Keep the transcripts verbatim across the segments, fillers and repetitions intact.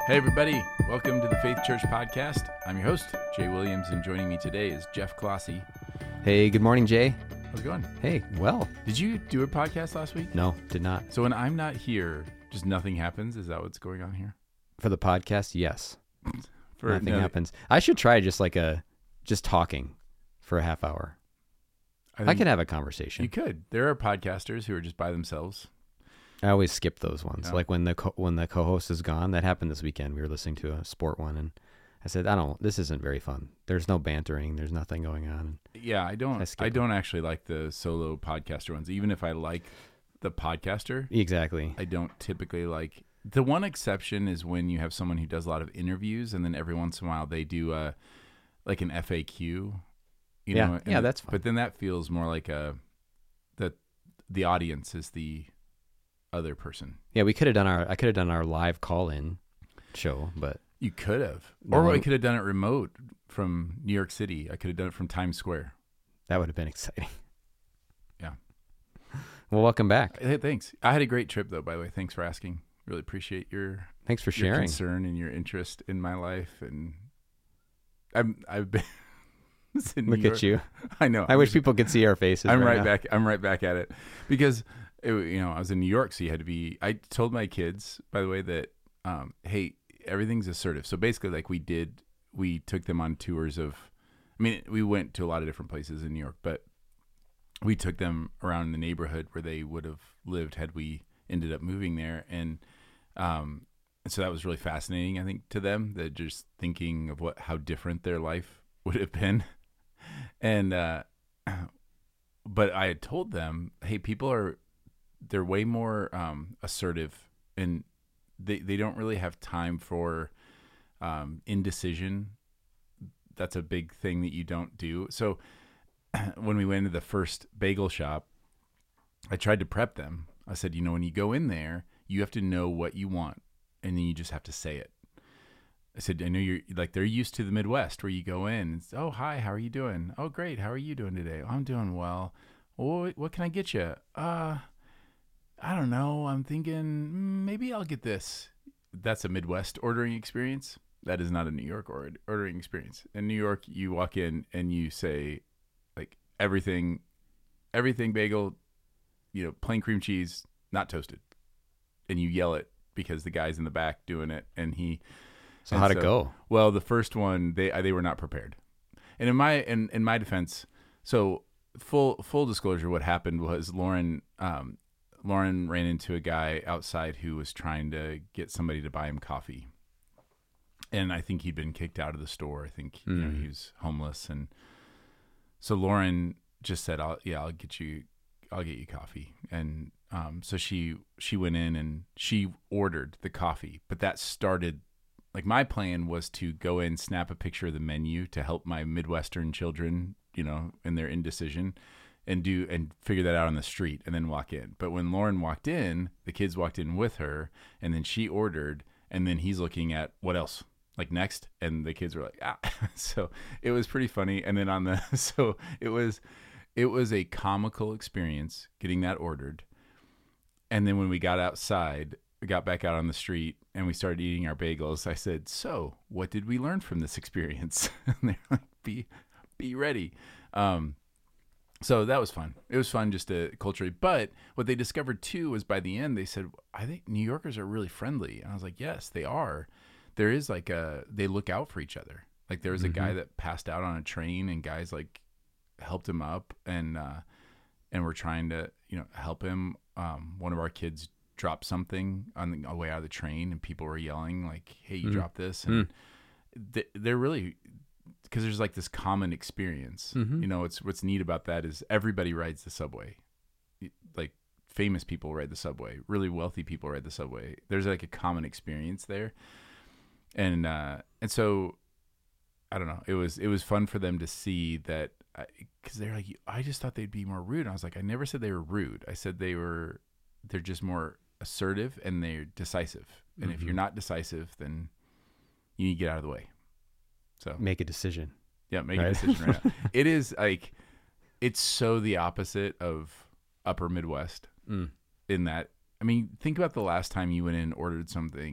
Hey, everybody. Welcome to the Faith Church Podcast. I'm your host, Jay Williams, and joining me today is Jeff Clossy. Hey, good morning, Jay. How's it going? Hey, well. Did you do a podcast last week? No, did not. So when I'm not here, just nothing happens? Is that what's going on here? For the podcast, yes. For, nothing no, happens. I should try just like a, just talking for a half hour. I, I could have a conversation. You could. There are podcasters who are just by themselves. I always skip those ones. Oh. Like when the co- when the co-host is gone. That happened this weekend. We were listening to a sport one, and I said, "I don't. This isn't very fun. There's no bantering. There's nothing going on." Yeah, I don't. I, I don't actually like the solo podcaster ones. Even if I like the podcaster, exactly. I don't typically like. The one exception is when you have someone who does a lot of interviews, and then every once in a while they do a like an F A Q. You yeah, know, yeah, that's fine. But then that feels more like a that the audience is the other person. Yeah, we could have done our. I could have done our live call-in show, but you could have, no, or I could have done it remote from New York City. I could have done it from Times Square. That would have been exciting. Yeah. Well, welcome back. Hey, thanks. I had a great trip, though. By the way, thanks for asking. Really appreciate your thanks for your sharing concern and your interest in my life. And I'm I've been. Look New at York. you. I know. I I'm wish just, people could see our faces. I'm right, right now. back. I'm right back at it because it, you know I was in New York, so you had to be. I told my kids, by the way, that um, hey, everything's assertive. So basically, like we did, we took them on tours of. I mean, we went to a lot of different places in New York, but we took them around the neighborhood where they would have lived had we ended up moving there, and um, and so that was really fascinating. I think to them, that just thinking of what how different their life would have been. And, uh, but I had told them, hey, people are, they're way more, um, assertive, and they, they don't really have time for, um, indecision. That's a big thing that you don't do. So when we went to the first bagel shop, I tried to prep them. I said, you know, when you go in there, you have to know what you want, and then you just have to say it. I said, I know you're like, they're used to the Midwest where you go in. And, oh, hi, how are you doing? Oh, great. How are you doing today? Oh, I'm doing well. Well, what can I get you? Uh, I don't know. I'm thinking mm, maybe I'll get this. That's a Midwest ordering experience. That is not a New York or- ordering experience. In New York, you walk in and you say like everything, everything bagel, you know, plain cream cheese, not toasted. And you yell it because the guy's in the back doing it. And he, So how'd so, it go? Well, the first one, they they were not prepared. And in my in, in my defense, so full full disclosure, what happened was Lauren um, Lauren ran into a guy outside who was trying to get somebody to buy him coffee. And I think he'd been kicked out of the store. I think mm. you know, he was homeless, and so Lauren just said, "I'll yeah, I'll get you, I'll get you coffee." And um, so she she went in and she ordered the coffee, but that started. Like my plan was to go in, snap a picture of the menu to help my Midwestern children, you know, in their indecision, and do and figure that out on the street, and then walk in. But when Lauren walked in, the kids walked in with her, and then she ordered, and then he's looking at what else, like next, and the kids were like, ah. So it was pretty funny. And then on the so it was it was a comical experience getting that ordered, and then when we got outside. We got back out on the street and we started eating our bagels. I said, so what did we learn from this experience? And they're like, be, be ready. Um, so that was fun. It was fun just to culturally, but what they discovered too was by the end, they said, I think New Yorkers are really friendly. And I was like, yes, they are. There is like a, they look out for each other. Like there was mm-hmm. a guy that passed out on a train and guys like helped him up and, uh, and we're trying to, you know, help him. Um, one of our kids dropped something on the way out of the train and people were yelling like, hey, you mm. dropped this. And mm. th- they're really, because there's like this common experience, mm-hmm. you know, it's what's neat about that is everybody rides the subway. Like famous people ride the subway, really wealthy people ride the subway. There's like a common experience there. And, uh, and so I don't know, it was, it was fun for them to see that because they're like, I just thought they'd be more rude. And I was like, I never said they were rude. I said they were, they're just more assertive and they're decisive. And mm-hmm. if you're not decisive, then you need to get out of the way. So make a decision. Yeah, make right? a decision right now. It is like, it's so the opposite of upper Midwest mm. in that, I mean, think about the last time you went in and ordered something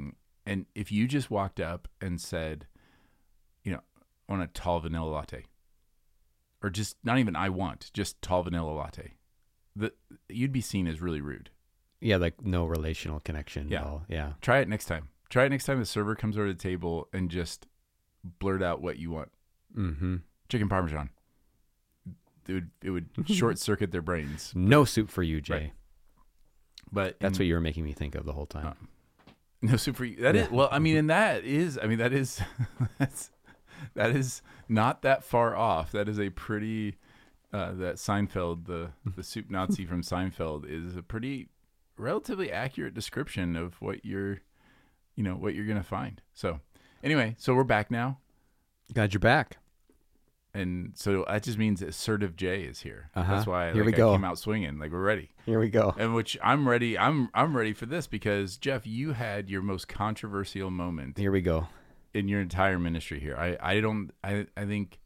And if you just walked up and said, you know, I want a tall vanilla latte, or just not even I want, just tall vanilla latte, the, you'd be seen as really rude. Yeah, like no relational connection Yeah. at all. Yeah. Try it next time. Try it next time the server comes over to the table and just blurt out what you want. Mm-hmm. Chicken Parmesan. It would, it would short circuit their brains. No soup for you, Jay. Right. But That's in, what you were making me think of the whole time. Uh, no soup for you. That is, well, I mean, and that is, I mean, that is, that's, that is not that far off. That is a pretty, uh, that Seinfeld, the, the soup Nazi from Seinfeld is a pretty relatively accurate description of what you're, you know, what you're going to find. So anyway, so we're back now. Glad you're back. And so that just means assertive Jay is here. Uh-huh. That's why Here like, we go. I came out swinging. Like, we're ready. Here we go. And which I'm ready. I'm I'm ready for this because, Jeff, you had your most controversial moment Here we go. in your entire ministry here. I, I don't I I think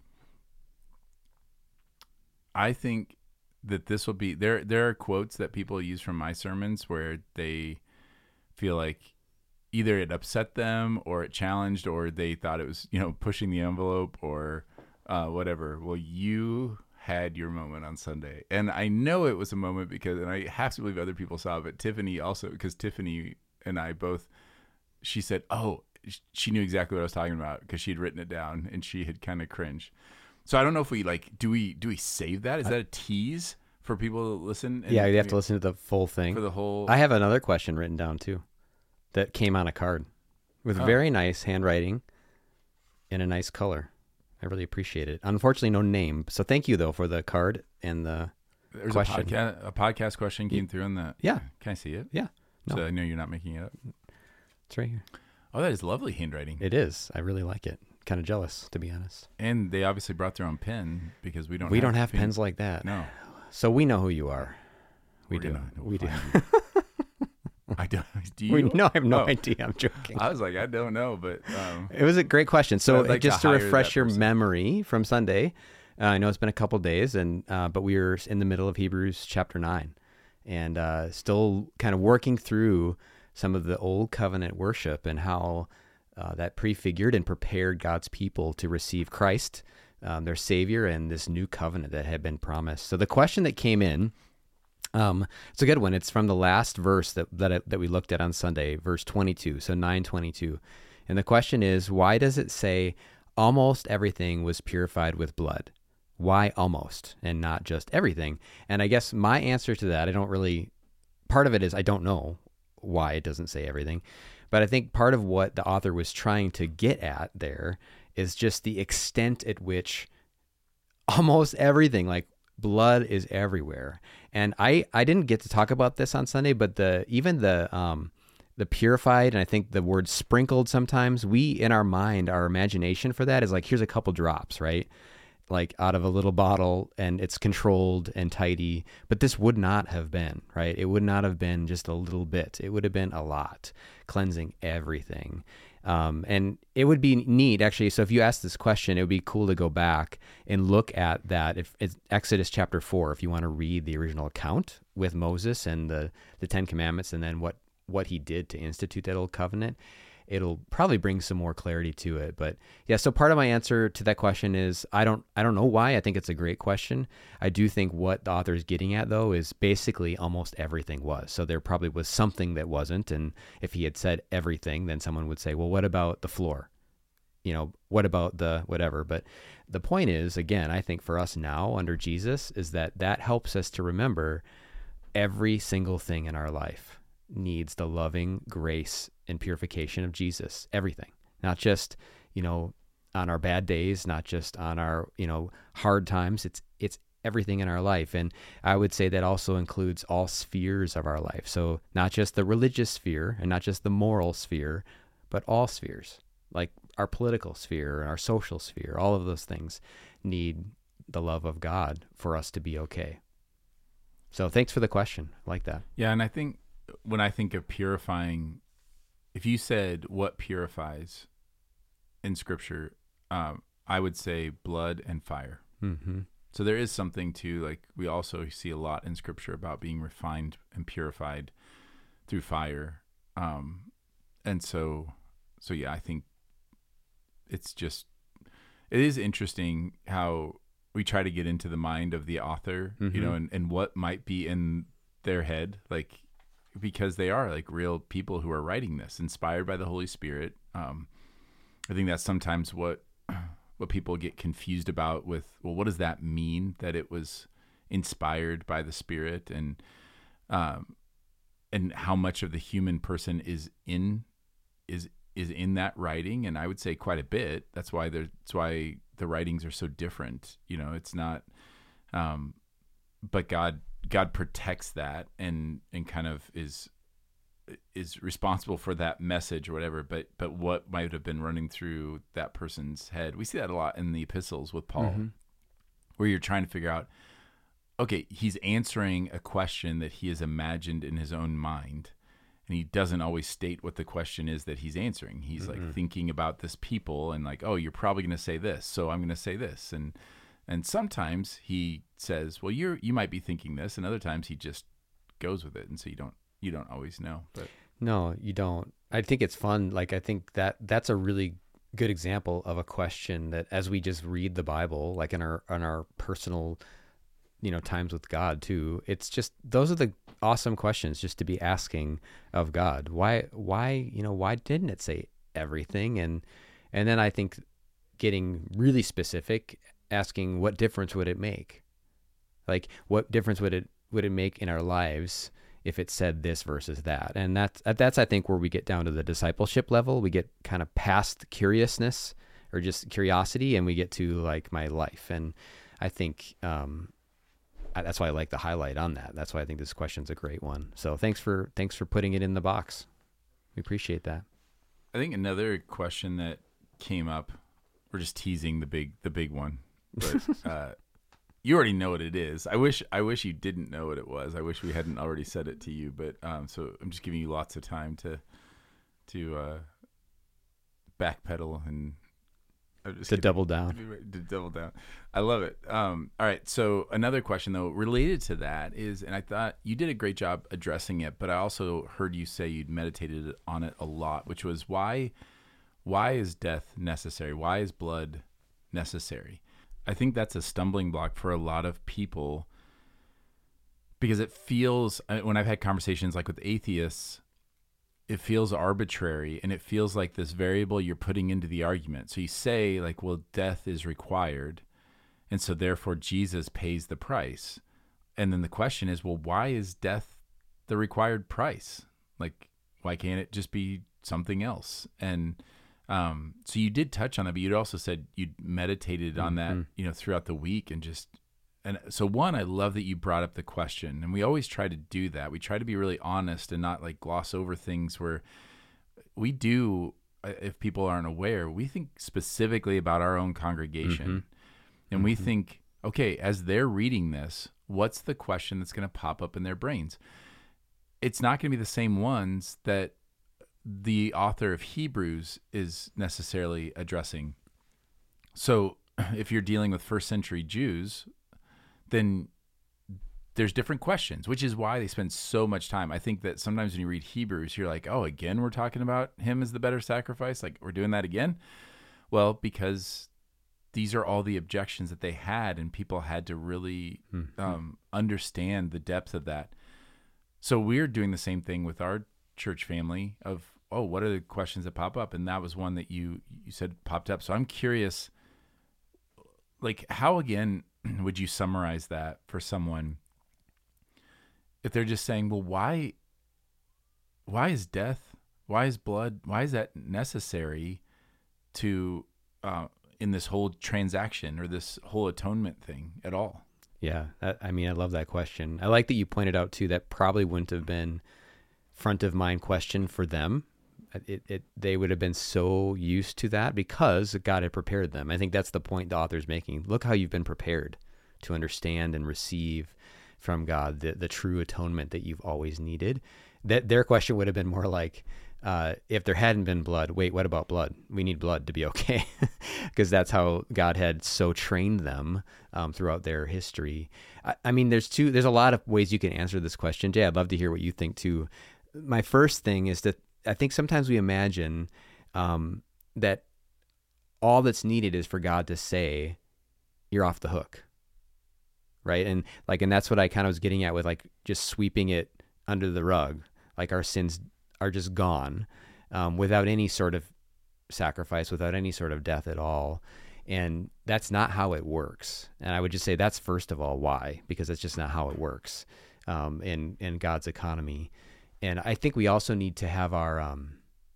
I think that this will be there there are quotes that people use from my sermons where they feel like either it upset them or it challenged or they thought it was, you know, pushing the envelope or uh, whatever. Well, you had your moment on Sunday. And I know it was a moment because, and I have to believe other people saw it, but Tiffany also, because Tiffany and I both, she said, oh, she knew exactly what I was talking about because she'd written it down and she had kind of cringed. So I don't know if we like, do we, do we save that? Is that a tease for people to listen? And Yeah, you have to listen to the full thing. for the whole. I have another question written down too that came on a card with Oh. very nice handwriting in a nice color. I really appreciate it. Unfortunately, no name. So thank you, though, for the card and the There's question. a podcast, a podcast question came through on that. Yeah. Can I see it? Yeah. No. So I know you're not making it up. It's right here. Oh, that is lovely handwriting. It is. I really like it. Kind of jealous, to be honest. And they obviously brought their own pen because we don't we have don't have pen- pens like that. No. So we know who you are. We We're do. gonna- we'll we do. find you. I don't. Do you? We, no, I have no Oh. idea. I'm joking. I was like, I don't know, but um, It was a great question. So I'd like to just to, hire refresh that your person. memory from Sunday, uh, I know it's been a couple days, and uh, but we were in the middle of Hebrews chapter nine, and uh, still kind of working through some of the old covenant worship and how uh, that prefigured and prepared God's people to receive Christ, um, their Savior, and this new covenant that had been promised. So the question that came in. Um, it's a good one. It's from the last verse that that, I, that we looked at on Sunday, verse twenty-two, so nine twenty-two. And the question is, why does it say almost everything was purified with blood? Why almost and not just everything? And I guess my answer to that, I don't really, part of it is I don't know why it doesn't say everything. But I think part of what the author was trying to get at there is just the extent at which almost everything, like blood is everywhere. And I, I didn't get to talk about this on Sunday, but the even the um the purified, and I think the word sprinkled sometimes, we in our mind, our imagination for that is like, here's a couple drops, right? Like out of a little bottle, and it's controlled and tidy. But this would not have been, right? It would not have been just a little bit. It would have been a lot, cleansing everything. Um, and it would be neat, actually. So if you ask this question, it would be cool to go back and look at that. If it's Exodus chapter four, if you want to read the original account with Moses and the, the Ten Commandments, and then what, what he did to institute that old covenant, it'll probably bring some more clarity to it. But yeah, so part of my answer to that question is I don't I don't know why. I think it's a great question. I do think what the author is getting at, though, is basically almost everything was. So there probably was something that wasn't. And if he had said everything, then someone would say, well, what about the floor? You know, what about the whatever? But the point is, again, I think for us now under Jesus is that that helps us to remember every single thing in our life needs the loving grace and purification of Jesus. Everything, not just, you know, on our bad days, not just on our, you know, hard times. It's, it's everything in our life. And I would say that also includes all spheres of our life. So not just the religious sphere and not just the moral sphere, but all spheres, like our political sphere and our social sphere. All of those things need the love of God for us to be okay. So thanks for the question. I like that. yeah, and I think when I think of purifying, if you said what purifies in Scripture, um, I would say blood and fire. Mm-hmm. So there is something to, like, we also see a lot in Scripture about being refined and purified through fire. Um, and so so yeah, I think it's just, it is interesting how we try to get into the mind of the author, mm-hmm. you know, and, and what might be in their head, like, because they are like real people who are writing this, inspired by the Holy Spirit. Um, I think that's sometimes what what people get confused about with, well, what does that mean that it was inspired by the Spirit, and um, and how much of the human person is in is is in that writing? And I would say quite a bit. That's why there's that's why the writings are so different. You know, it's not, um, but God God protects that and and kind of is is responsible for that message or whatever, but but what might have been running through that person's head. We see that a lot in the epistles with Paul, mm-hmm. where you're trying to figure out, okay, he's answering a question that he has imagined in his own mind, and he doesn't always state what the question is that he's answering. He's mm-hmm. like thinking about this people and like, oh, you're probably going to say this, so I'm going to say this. And and sometimes he says, well, you're you might be thinking this, and other times he just goes with it, and so you don't you don't always know. But no, you don't. I think it's fun. Like, I think that that's a really good example of a question that, as we just read the Bible, like in our on our personal, you know, times with God too, it's just, those are the awesome questions just to be asking of God. Why, why, you know, why didn't it say everything? And and then I think getting really specific, asking what difference would it make? Like, what difference would it would it make in our lives if it said this versus that? And that's, that's, I think, where we get down to the discipleship level. We get kind of past curiousness or just curiosity, and we get to like my life. And I think um, I, that's why I like the highlight on that. That's why I think this question's a great one. So thanks for, thanks for putting it in the box. We appreciate that. I think another question that came up, we're just teasing the big, the big one, but uh, you already know what it is. I wish I wish you didn't know what it was. I wish we hadn't already said it to you. But um, so I'm just giving you lots of time to to uh, backpedal and I'm just to kidding. double down. To double down. I love it. Um, all right. So another question though related to that is, and I thought you did a great job addressing it, but I also heard you say you'd meditated on it a lot, which was why why is death necessary? Why is blood necessary? I think that's a stumbling block for a lot of people, because it feels, when I've had conversations like with atheists, it feels arbitrary, and it feels like this variable you're putting into the argument. So you say like, well, death is required, and so therefore Jesus pays the price. And then the question is, well, why is death the required price? Like, why can't it just be something else? And Um, so you did touch on that, but you'd also said you'd meditated on that, mm-hmm. you know, throughout the week, and just, and so one, I love that you brought up the question, and we always try to do that. We try to be really honest and not like gloss over things where we do, if people aren't aware, we think specifically about our own congregation, mm-hmm. and mm-hmm. we think, okay, as they're reading this, what's the question that's going to pop up in their brains? It's not going to be the same ones that the author of Hebrews is necessarily addressing. So if you're dealing with first century Jews, then there's different questions, which is why they spend so much time. I think that sometimes when you read Hebrews, you're like, oh, again, we're talking about him as the better sacrifice. Like, we're doing that again. Well, because these are all the objections that they had, and people had to really mm-hmm. um, understand the depth of that. So we're doing the same thing with our church family of, oh, what are the questions that pop up? And that was one that you you said popped up. So I'm curious, like, how again would you summarize that for someone if they're just saying, well, why why is death, why is blood, why is that necessary to uh, in this whole transaction or this whole atonement thing at all? Yeah, that, I mean, I love that question. I like that you pointed out too that probably wouldn't have been front of mind question for them. It, it, they would have been so used to that because God had prepared them. I think that's the point the author's making. Look how you've been prepared to understand and receive from God the, the true atonement that you've always needed. That their question would have been more like, uh, if there hadn't been blood, wait, what about blood? We need blood to be okay. Because that's how God had so trained them um, throughout their history. I, I mean, there's two, there's a lot of ways you can answer this question. Jay, I'd love to hear what you think too. My first thing is that I think sometimes we imagine um, that all that's needed is for God to say, you're off the hook. Right. And like, and that's what I kind of was getting at with like just sweeping it under the rug. Like our sins are just gone, um, without any sort of sacrifice, without any sort of death at all. And that's not how it works. And I would just say that's first of all, why, because that's just not how it works, um, in, in God's economy. And I think we also need to have our, um,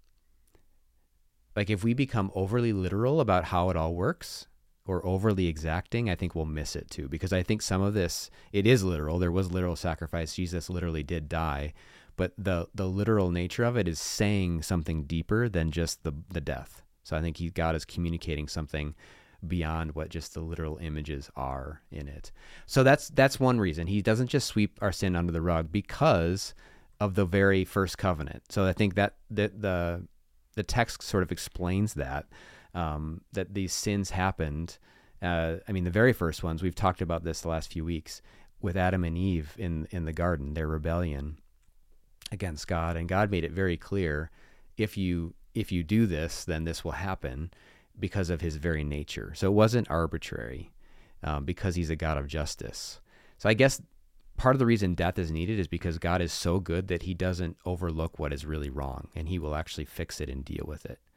like if we become overly literal about how it all works, or overly exacting, I think we'll miss it too. Because I think some of this, it is literal. There was literal sacrifice. Jesus literally did die. But the the literal nature of it is saying something deeper than just the, the death. So I think he, God is communicating something beyond what just the literal images are in it. So that's that's one reason. He doesn't just sweep our sin under the rug because of the very first covenant. So I think that the the, the text sort of explains that. Um, that these sins happened. Uh, I mean, the very first ones, we've talked about this the last few weeks with Adam and Eve in, in the garden, their rebellion against God. And God made it very clear, if you, if you do this, then this will happen because of his very nature. So it wasn't arbitrary, um, because he's a God of justice. So I guess part of the reason death is needed is because God is so good that he doesn't overlook what is really wrong, and he will actually fix it and deal with it.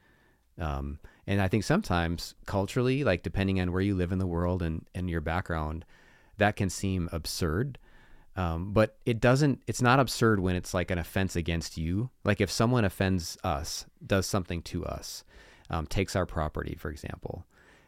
Um, and I think sometimes culturally, like depending on where you live in the world and, and your background, that can seem absurd. Um, but it doesn't, it's not absurd when it's like an offense against you. Like if someone offends us, does something to us, um, takes our property, for example,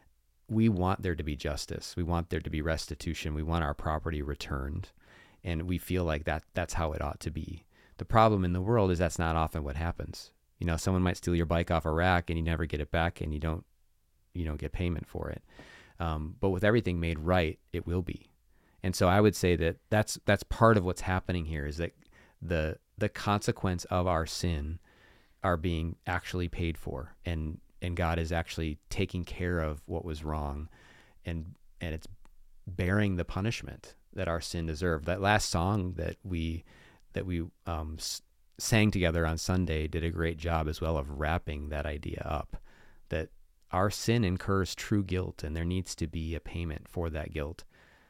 we want there to be justice. We want there to be restitution. We want our property returned. And we feel like that that's how it ought to be. The problem in the world is that's not often what happens. You know, someone might steal your bike off a rack and you never get it back, and you don't, you don't get payment for it. Um, but with everything made right, it will be. And so I would say that that's, that's part of what's happening here, is that the, the consequence of our sin are being actually paid for, and, and God is actually taking care of what was wrong, and, and it's bearing the punishment that our sin deserved. That last song that we, that we, um, sang together on Sunday did a great job as well of wrapping that idea up, that our sin incurs true guilt, and there needs to be a payment for that guilt.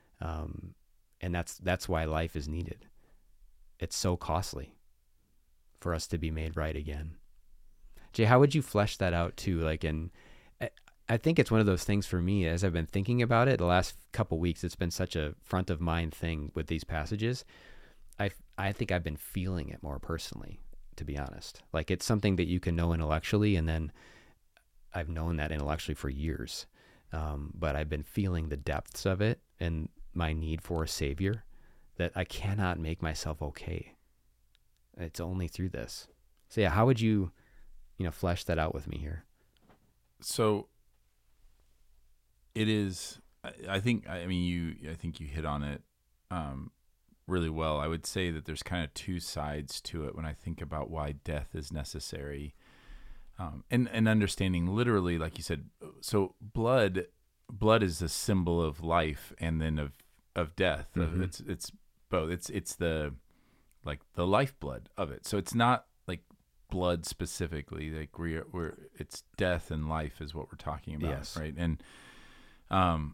Um, and that's, that's why life is needed. It's so costly for us to be made right again. Jay, how would you flesh that out too? Like, and I think it's one of those things for me, as I've been thinking about it the last couple weeks, it's been such a front of mind thing with these passages. I, I think I've been feeling it more personally, to be honest. Like it's something that you can know intellectually, and then I've known that intellectually for years. Um, but I've been feeling the depths of it and my need for a savior, that I cannot make myself okay. It's only through this. So yeah, how would you, you know, flesh that out with me here? So it is, I, I think, I mean, you, I think you hit on it, um, really well. I would say that there's kind of two sides to it when I think about why death is necessary, um, and and understanding literally, like you said. So blood, blood is a symbol of life and then of of death. Mm-hmm. It's it's both. It's it's the like the lifeblood of it. So it's not like blood specifically. Like we're we're it's death and life is what we're talking about, yes. Right? And um,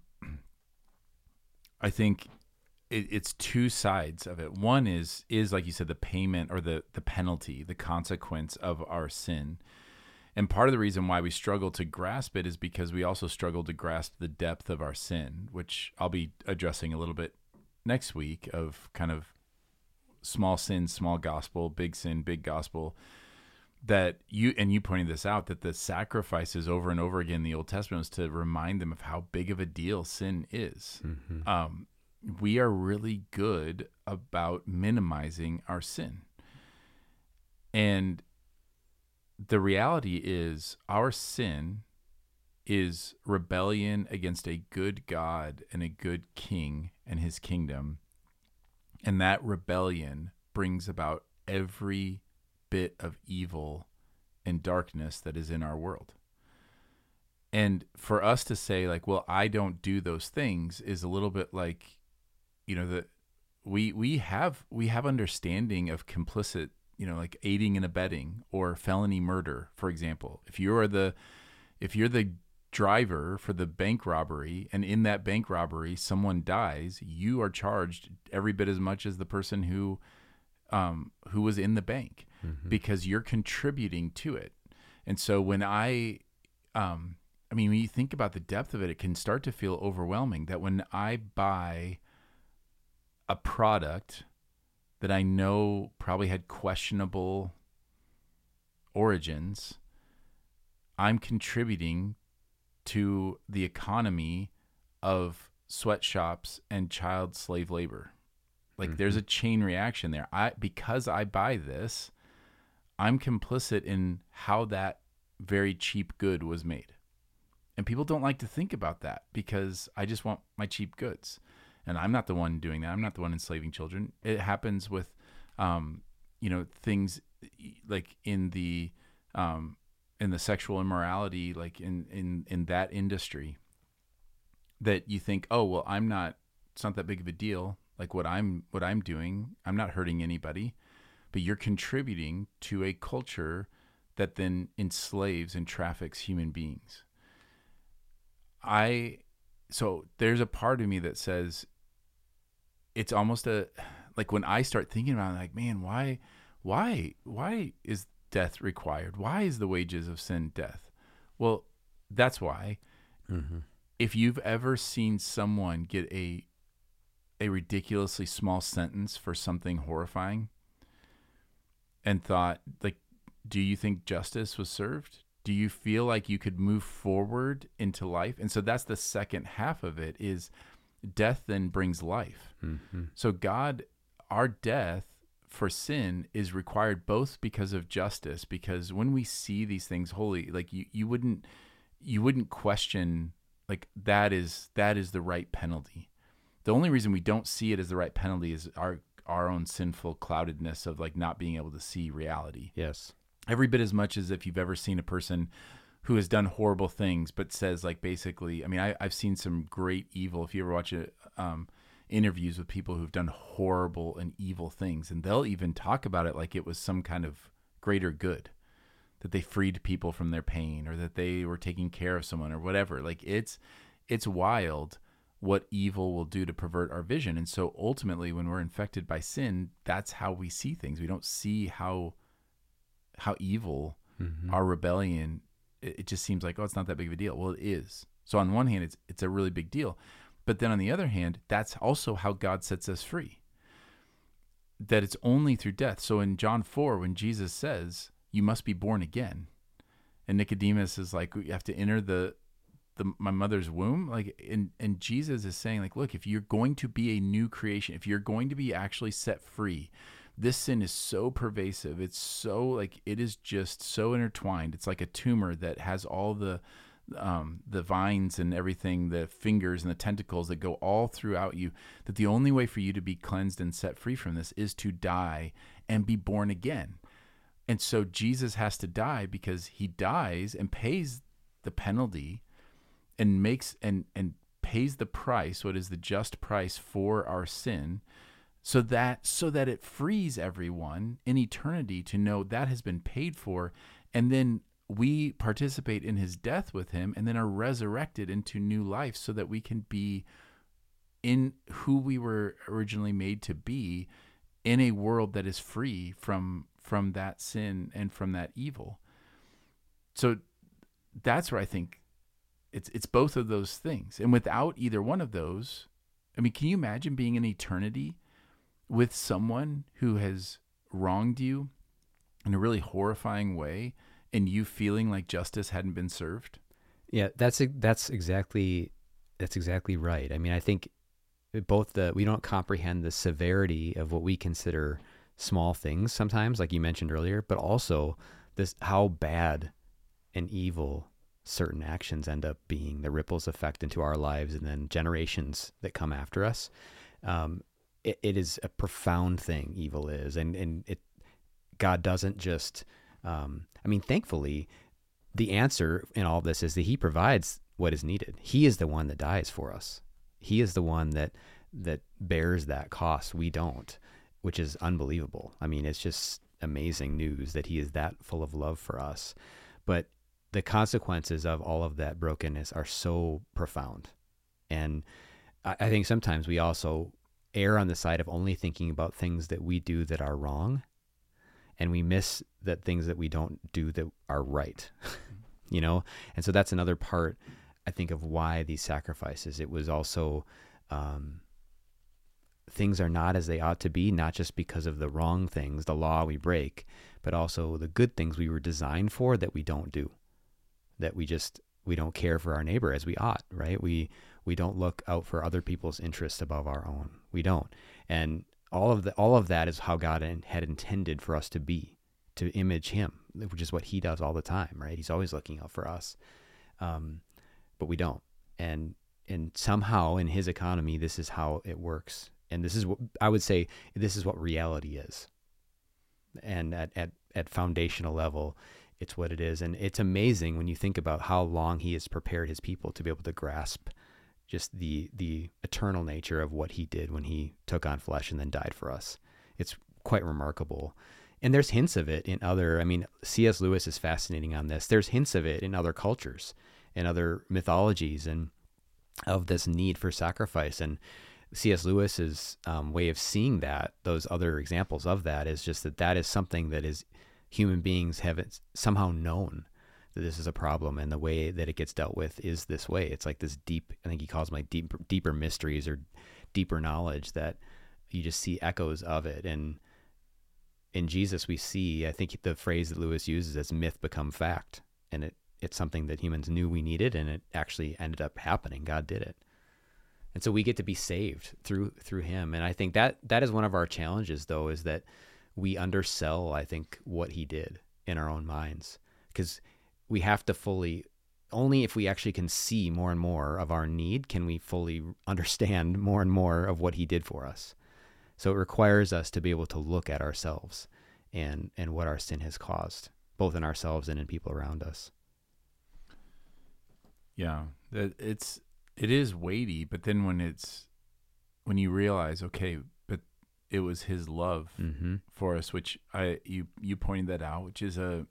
I think. It, it's two sides of it. One is, is like you said, the payment or the, the penalty, the consequence of our sin. And part of the reason why we struggle to grasp it is because we also struggle to grasp the depth of our sin, which I'll be addressing a little bit next week, of kind of small sin, small gospel, big sin, big gospel. That you, and you pointed this out, that the sacrifices over and over again in the Old Testament was to remind them of how big of a deal sin is. Mm-hmm. Um, we are really good about minimizing our sin. And the reality is our sin is rebellion against a good God and a good king and his kingdom. And that rebellion brings about every bit of evil and darkness that is in our world. And for us to say like, well, I don't do those things is a little bit like, you know, that we, we have, we have understanding of complicit you know, like aiding and abetting or felony murder, for example. If you're the, if you're the driver for the bank robbery, and in that bank robbery someone dies, you are charged every bit as much as the person who um who was in the bank, mm-hmm. because you're contributing to it. And so when I um I mean, when you think about the depth of it, it can start to feel overwhelming that when I buy a product that I know probably had questionable origins, I'm contributing to the economy of sweatshops and child slave labor. Like, mm-hmm. there's a chain reaction there. I because I buy this, I'm complicit in how that very cheap good was made. And people don't like to think about that because I just want my cheap goods. And I'm not the one doing that. I'm not the one enslaving children. It happens with, um, you know, things like in the um, in the sexual immorality, like in, in, in that industry, that you think, oh, well, I'm not, it's not that big of a deal. Like what I'm, what I'm doing, I'm not hurting anybody, but you're contributing to a culture that then enslaves and traffics human beings. I, so there's a part of me that says it's almost a, like when I start thinking about it, like, man, why, why, why is death required? Why is the wages of sin death? Well, that's why. Mm-hmm. If you've ever seen someone get a a ridiculously small sentence for something horrifying and thought, like, do you think justice was served? Do you feel like you could move forward into life? And so that's the second half of it, is death then brings life. Mm-hmm. So God, our death for sin is required both because of justice, because when we see these things holy, like you, you wouldn't, you wouldn't question like that is, that is the right penalty. The only reason we don't see it as the right penalty is our, our own sinful cloudedness of like not being able to see reality. Yes. Every bit as much as if you've ever seen a person who has done horrible things, but says like, basically, I mean, I, I've seen some great evil. If you ever watch a, um, interviews with people who've done horrible and evil things, and they'll even talk about it like it was some kind of greater good, that they freed people from their pain or that they were taking care of someone or whatever. Like it's, it's wild what evil will do to pervert our vision. And so ultimately when we're infected by sin, that's how we see things. We don't see how, how evil mm-hmm. our rebellion, it, it just seems like, oh, it's not that big of a deal. Well, it is. So on one hand, it's, it's a really big deal. But then on the other hand, that's also how God sets us free, that it's only through death. So in John four, when Jesus says, you must be born again, and Nicodemus is like, you have to enter the, the my mother's womb. Like, and, and Jesus is saying, like, look, if you're going to be a new creation, if you're going to be actually set free, this sin is so pervasive. It's so like, it is just so intertwined. It's like a tumor that has all the, um, the vines and everything, the fingers and the tentacles that go all throughout you, that the only way for you to be cleansed and set free from this is to die and be born again. And so Jesus has to die because he dies and pays the penalty and makes and, and pays the price, what is the just price for our sin, so that so that it frees everyone in eternity to know that has been paid for. And then we participate in his death with him and then are resurrected into new life so that we can be in who we were originally made to be in a world that is free from from that sin and from that evil. So that's where I think it's it's both of those things. And without either one of those, I mean, can you imagine being in eternity with someone who has wronged you in a really horrifying way and you feeling like justice hadn't been served? Yeah, that's that's exactly that's exactly right. I mean, I think both the we don't comprehend the severity of what we consider small things sometimes, like you mentioned earlier, but also this how bad and evil certain actions end up being, the ripples effect into our lives and then generations that come after us. Um, it, it is a profound thing, evil is, and and it God doesn't just. Um, I mean, thankfully, the answer in all of this is that he provides what is needed. He is the one that dies for us. He is the one that that bears that cost. We don't, which is unbelievable. I mean, it's just amazing news that he is that full of love for us. But the consequences of all of that brokenness are so profound. And I, I think sometimes we also err on the side of only thinking about things that we do that are wrong, and we miss that things that we don't do that are right, you know? And so that's another part, I think, of why these sacrifices, it was also, um, things are not as they ought to be, not just because of the wrong things, the law we break, but also the good things we were designed for that we don't do, that we just, we don't care for our neighbor as we ought, right? We, we don't look out for other people's interests above our own. We don't. And all of the, all of that is how God had intended for us to be, to image him, which is what he does all the time, right? He's always looking out for us. Um, but we don't. And, and somehow in his economy, this is how it works. And this is what I would say, this is what reality is. And at, at, at foundational level, it's what it is. And it's amazing when you think about how long he has prepared his people to be able to grasp just the, the eternal nature of what he did when he took on flesh and then died for us. It's quite remarkable. And there's hints of it in other, I mean, C S Lewis is fascinating on this. There's hints of it in other cultures and other mythologies, and of this need for sacrifice. And C S Lewis's um, way of seeing that, those other examples of that, is just that that is something that is human beings have somehow known that this is a problem, and the way that it gets dealt with is this way. It's like this deep, I think he calls them like deep, deeper mysteries or deeper knowledge that you just see echoes of it. And in Jesus, we see, I think the phrase that Lewis uses as myth become fact, and it it's something that humans knew we needed, and it actually ended up happening. God did it. And so we get to be saved through through him. And I think that that is one of our challenges, though, is that we undersell, I think, what he did in our own minds. Because we have to fully, only if we actually can see more and more of our need, can we fully understand more and more of what he did for us. So it requires us to be able to look at ourselves and, and what our sin has caused, both in ourselves and in people around us. Yeah, it's... It is weighty, but then when it's, when you realize, okay, but it was his love mm-hmm. for us, which I, you, you pointed that out, which is a,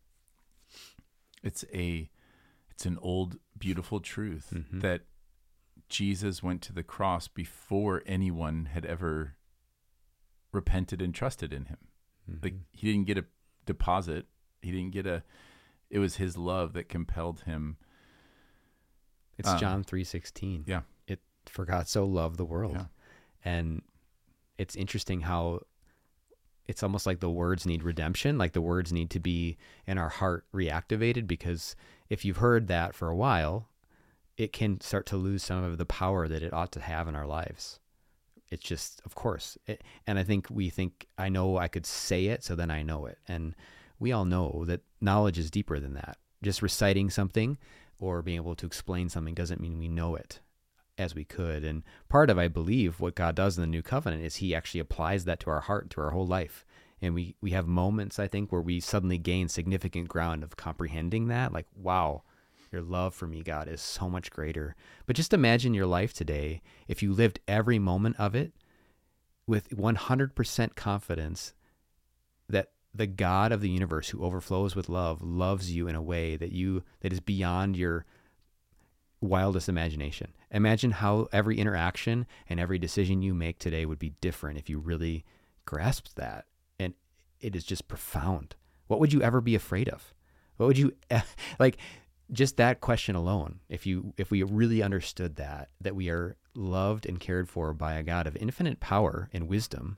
it's a, it's an old, beautiful truth mm-hmm. that Jesus went to the cross before anyone had ever repented and trusted in him. Mm-hmm. Like, he didn't get a deposit. He didn't get a, it was his love that compelled him. It's um, John three sixteen. Yeah. It, for God so loved the world. Yeah. And it's interesting how it's almost like the words need redemption, like the words need to be in our heart reactivated, because if you've heard that for a while, it can start to lose some of the power that it ought to have in our lives. It's just, of course. It, and I think we think, I know I could say it, so then I know it. And we all know that knowledge is deeper than that. Just reciting something or being able to explain something doesn't mean we know it as we could. And part of, I believe, what God does in the new covenant is he actually applies that to our heart, to our whole life. And we, we have moments, I think, where we suddenly gain significant ground of comprehending that. Like, wow, your love for me, God, is so much greater. But just imagine your life today if you lived every moment of it with one hundred percent confidence that the God of the universe, who overflows with love, loves you in a way that you that is beyond your wildest imagination. Imagine how every interaction and every decision you make today would be different if you really grasped that. And it is just profound. What would you ever be afraid of? What would you like? Just that question alone. If you if we really understood that that we are loved and cared for by a God of infinite power and wisdom,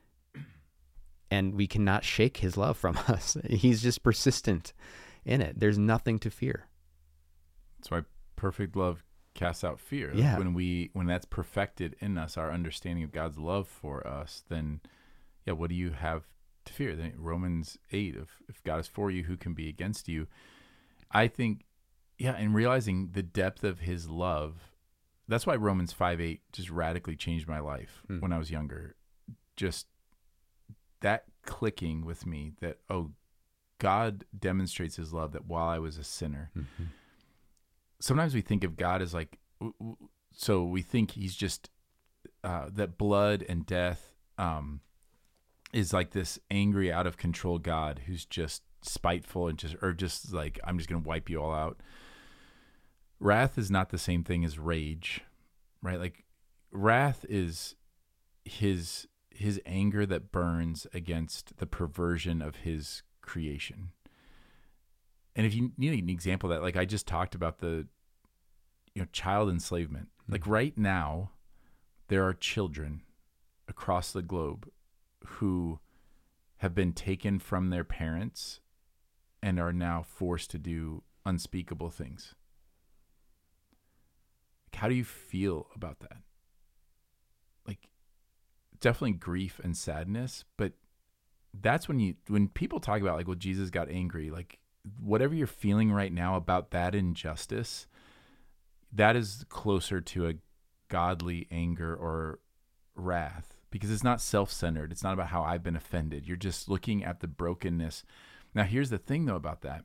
and we cannot shake his love from us. He's just persistent in it. There's nothing to fear. That's why perfect love casts out fear. Yeah. When we, when that's perfected in us, our understanding of God's love for us, then yeah, what do you have to fear? Then Romans eight, if, if God is for you, who can be against you? I think, yeah, and realizing the depth of his love, that's why Romans five eight just radically changed my life hmm. when I was younger. Just that clicking with me that, oh, God demonstrates his love that while I was a sinner. Mm-hmm. Sometimes we think of God as like, so we think he's just, uh, that blood and death, um, is like this angry, out of control God who's just spiteful and just, or just like, I'm just going to wipe you all out. Wrath is not the same thing as rage, right? Like wrath is his, his anger that burns against the perversion of his creation. And if you need an example of that, like I just talked about the, you know, child enslavement, mm-hmm. like right now there are children across the globe who have been taken from their parents and are now forced to do unspeakable things. How do you feel about that? Like, definitely grief and sadness, but that's when you, when people talk about like, well, Jesus got angry, like whatever you're feeling right now about that injustice, that is closer to a godly anger or wrath, because it's not self-centered. It's not about how I've been offended. You're just looking at the brokenness. Now, here's the thing though about that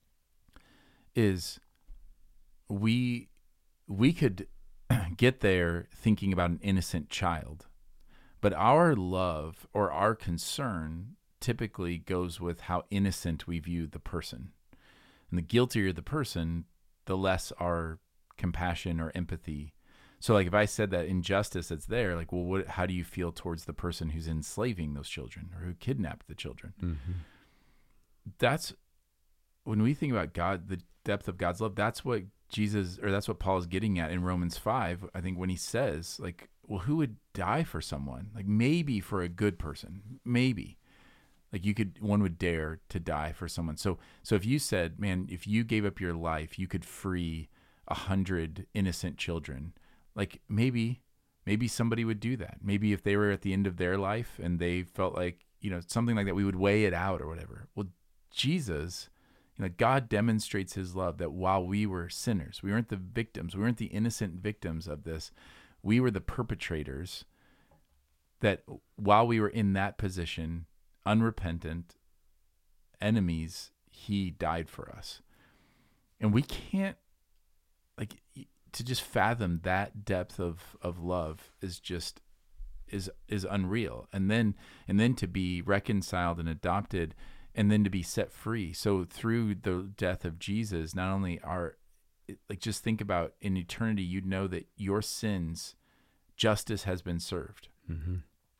is we, we could get there thinking about an innocent child, but our love or our concern typically goes with how innocent we view the person. And the guiltier the person, the less our compassion or empathy. So like if I said that injustice that's there, like, well, what, how do you feel towards the person who's enslaving those children or who kidnapped the children? Mm-hmm. That's when we think about God, the depth of God's love, that's what Jesus, or that's what Paul is getting at in Romans five, I think, when he says like, well, who would die for someone? Like maybe for a good person, maybe like you could, one would dare to die for someone. So, so if you said, man, if you gave up your life, you could free a hundred innocent children, like maybe, maybe somebody would do that. Maybe if they were at the end of their life and they felt like, you know, something like that, we would weigh it out or whatever. Well, Jesus, you know, God demonstrates his love that while we were sinners, we weren't the victims, we weren't the innocent victims of this. We were the perpetrators, that while we were in that position, unrepentant enemies, he died for us. And we can't, like, to just fathom that depth of, of love is just, is, is unreal. And then, and then to be reconciled and adopted, and then to be set free. So through the death of Jesus, not only are, like, just think about in eternity, you'd know that your sins, justice has been served. Mm-hmm.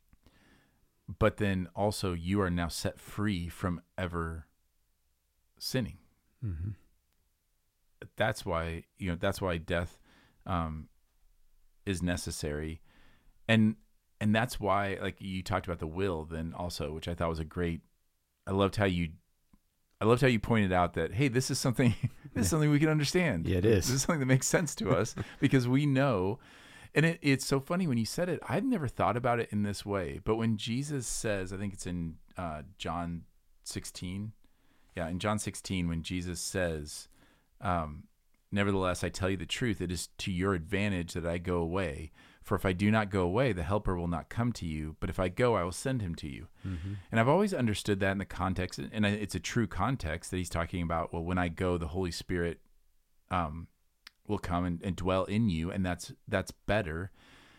But then also you are now set free from ever sinning. Mm-hmm. That's why, you know, that's why death um, is necessary. And, and that's why, like you talked about the will then also, which I thought was a great, I loved how you, I loved how you pointed out that, hey, this is something, this is something we can understand. Yeah, it is. This is something that makes sense to us because we know. And it, it's so funny when you said it, I'd never thought about it in this way. But when Jesus says, I think it's in uh, John sixteen. Yeah, in John sixteen, when Jesus says, um, nevertheless, I tell you the truth, it is to your advantage that I go away. For if I do not go away, the helper will not come to you. But if I go, I will send him to you. Mm-hmm. And I've always understood that in the context, and it's a true context that he's talking about, well, when I go, the Holy Spirit um, will come and, and dwell in you, and that's that's better.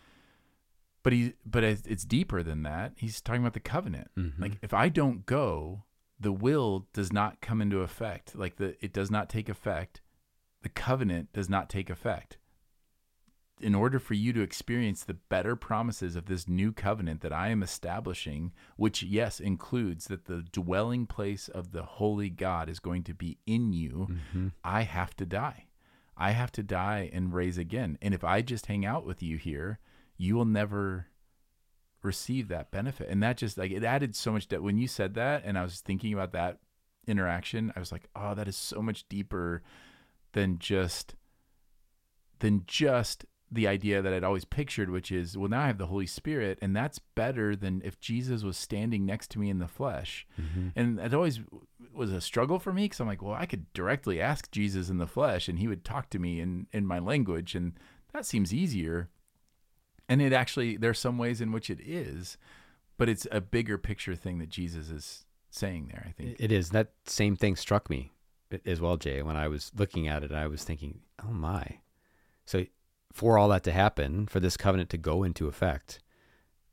But he, but it's deeper than that. He's talking about the covenant. Mm-hmm. Like, if I don't go, the will does not come into effect. Like, the it does not take effect. The covenant does not take effect. In order for you to experience the better promises of this new covenant that I am establishing, which, yes, includes that the dwelling place of the holy God is going to be in you, mm-hmm. I have to die. I have to die and raise again. And if I just hang out with you here, you will never receive that benefit. And that just, like, it added so much that when you said that, and I was thinking about that interaction, I was like, oh, that is so much deeper than just, than just the idea that I'd always pictured, which is, well, now I have the Holy Spirit, and that's better than if Jesus was standing next to me in the flesh. Mm-hmm. And it always was a struggle for me, because I'm like, well, I could directly ask Jesus in the flesh, and he would talk to me in, in my language, and that seems easier. And it actually, there's some ways in which it is, but it's a bigger picture thing that Jesus is saying there, I think. It is. That same thing struck me as well, Jay, when I was looking at it. I was thinking, oh my. So for all that to happen, for this covenant to go into effect,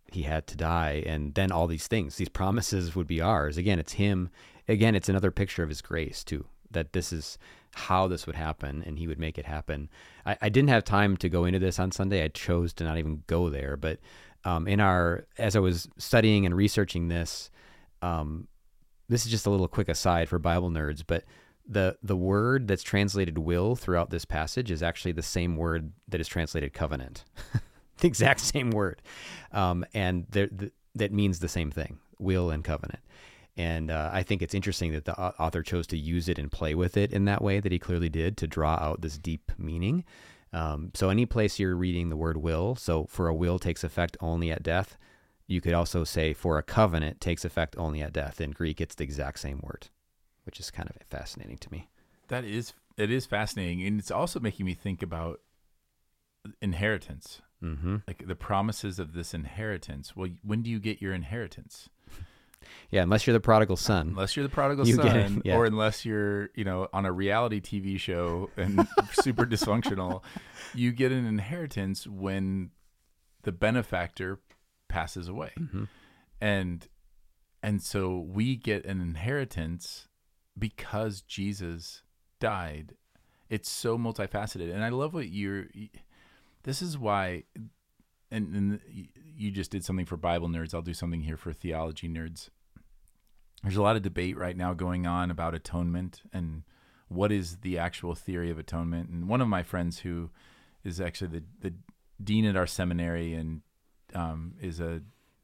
he had to die, and then all these things, these promises would be ours. Again, it's him. Again, it's another picture of his grace too, that this is how this would happen, and he would make it happen. I, I didn't have time to go into this on Sunday. I chose to not even go there. But um, in our, as I was studying and researching this, um, this is just a little quick aside for Bible nerds, but the the word that's translated will throughout this passage is actually the same word that is translated covenant. The exact same word. Um, and there, the, that means the same thing, will and covenant. And uh, I think it's interesting that the author chose to use it and play with it in that way that he clearly did, to draw out this deep meaning. Um, so any place you're reading the word will, so for a will takes effect only at death, you could also say for a covenant takes effect only at death. In Greek, it's the exact same word, which is kind of fascinating to me. That is, it is fascinating. And it's also making me think about inheritance. Mm-hmm. Like the promises of this inheritance. Well, when do you get your inheritance? Yeah, unless you're the prodigal son. Unless you're the prodigal You get son, it, yeah. or unless you're, you know, on a reality T V show and super dysfunctional, you get an inheritance when the benefactor passes away. Mm-hmm. And and so we get an inheritance because Jesus died. It's so multifaceted. And I love what you're this is why, and, and you just did something for Bible nerds. I'll do something here for theology nerds. There's a lot of debate right now going on about atonement and what is the actual theory of atonement. And one of my friends who is actually the, the dean at our seminary and um, is a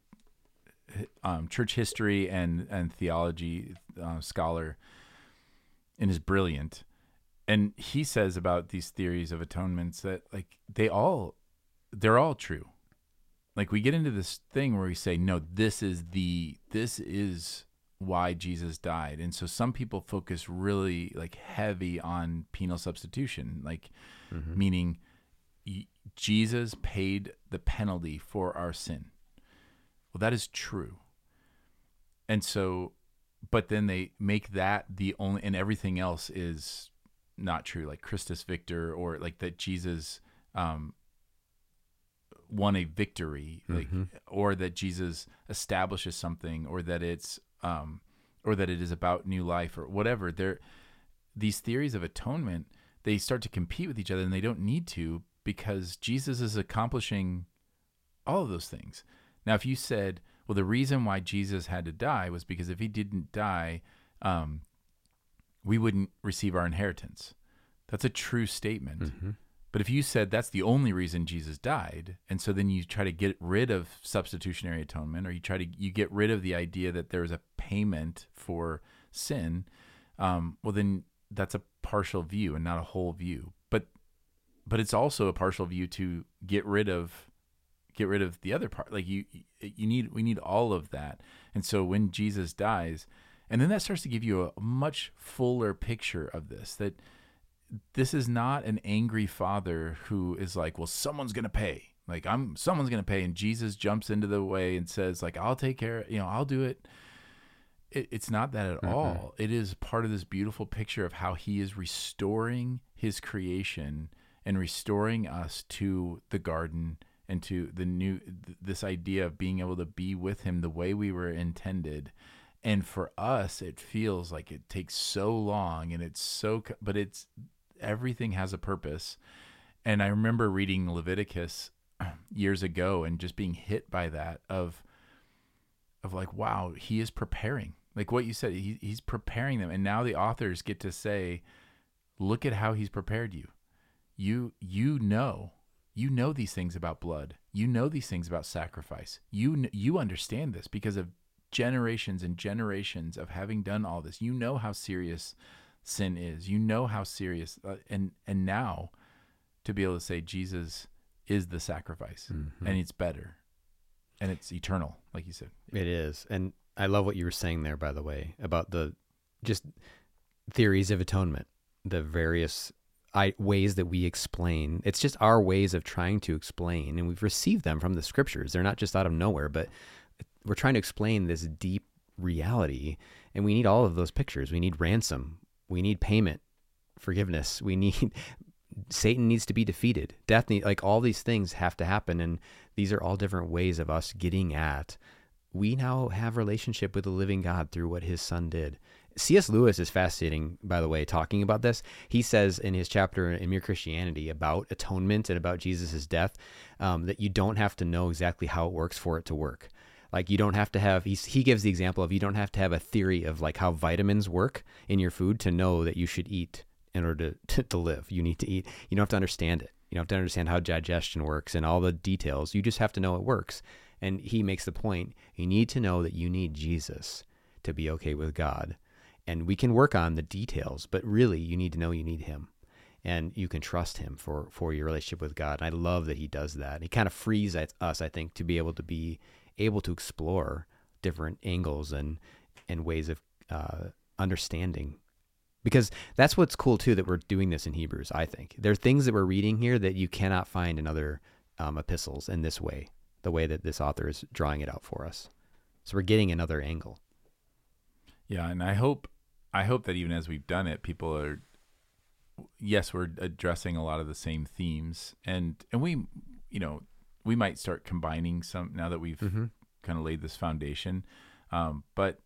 um, church history and, and theology uh, scholar and is brilliant. And he says about these theories of atonements that like they all, they're all true. Like we get into this thing where we say, no, this is the, this is why Jesus died. And so some people focus really like heavy on penal substitution, like Mm-hmm. meaning y- Jesus paid the penalty for our sin. Well, that is true. And so, but then they make that the only, and everything else is not true, like Christus Victor, or like that Jesus um, won a victory, like, Mm-hmm. or that Jesus establishes something, or that it's, um, or that it is about new life, or whatever. They're, these theories of atonement, they start to compete with each other, and they don't need to, because Jesus is accomplishing all of those things. Now, if you said, well, the reason why Jesus had to die was because if he didn't die, um, we wouldn't receive our inheritance. That's a true statement. Mm-hmm. But if you said that's the only reason Jesus died, and so then you try to get rid of substitutionary atonement, or you try to you get rid of the idea that there's a payment for sin, um, well, then that's a partial view and not a whole view. But but it's also a partial view to get rid of get rid of the other part. Like you you need we need all of that. And so when Jesus dies, and then that starts to give you a much fuller picture of this, that this is not an angry father who is like, well, someone's going to pay. Like I'm, someone's going to pay. And Jesus jumps into the way and says like, I'll take care, you know, I'll do it. it it's not that at Mm-hmm. all. It is part of this beautiful picture of how he is restoring his creation and restoring us to the garden and to the new, th- this idea of being able to be with him the way we were intended. And for us, it feels like it takes so long, and it's so, but it's, everything has a purpose. And I remember reading Leviticus years ago and just being hit by that of, of like, wow, he is preparing, like what you said, he, he's preparing them. And now the authors get to say, look at how he's prepared you. You, you know, you know these things about blood. You know these things about sacrifice. You, you understand this because of generations and generations of having done all this. You know how serious sin is. You know how serious, uh, and and now to be able to say Jesus is the sacrifice, Mm-hmm. and it's better, and it's eternal, like you said. It is. And I love what you were saying there, by the way, about the just theories of atonement, the various I, ways that we explain. It's just our ways of trying to explain, and we've received them from the scriptures. They're not just out of nowhere, but we're trying to explain this deep reality, and we need all of those pictures. We need ransom. We need payment, forgiveness. We need Satan needs to be defeated. Death, need, like all these things have to happen. And these are all different ways of us getting at, we now have relationship with the living God through what his son did. C S. Lewis is fascinating, by the way, talking about this. He says in his chapter in Mere Christianity about atonement and about Jesus' death, um, that you don't have to know exactly how it works for it to work. Like you don't have to have, he's, he gives the example of you don't have to have a theory of like how vitamins work in your food to know that you should eat in order to, to, to live. You need to eat. You don't have to understand it. You don't have to understand how digestion works and all the details. You just have to know it works. And he makes the point, you need to know that you need Jesus to be okay with God. And we can work on the details, but really you need to know you need him. And you can trust him for, for your relationship with God. And I love that he does that. He kind of frees us, I think, to be able to be able to explore different angles and, and ways of uh, understanding. Because that's what's cool, too, that we're doing this in Hebrews, I think. There are things that we're reading here that you cannot find in other um, epistles in this way, the way that this author is drawing it out for us. So we're getting another angle. Yeah, and I hope I hope that even as we've done it, people are, yes, we're addressing a lot of the same themes. And, and we, you know, we might start combining some now that we've mm-hmm. kind of laid this foundation. Um, but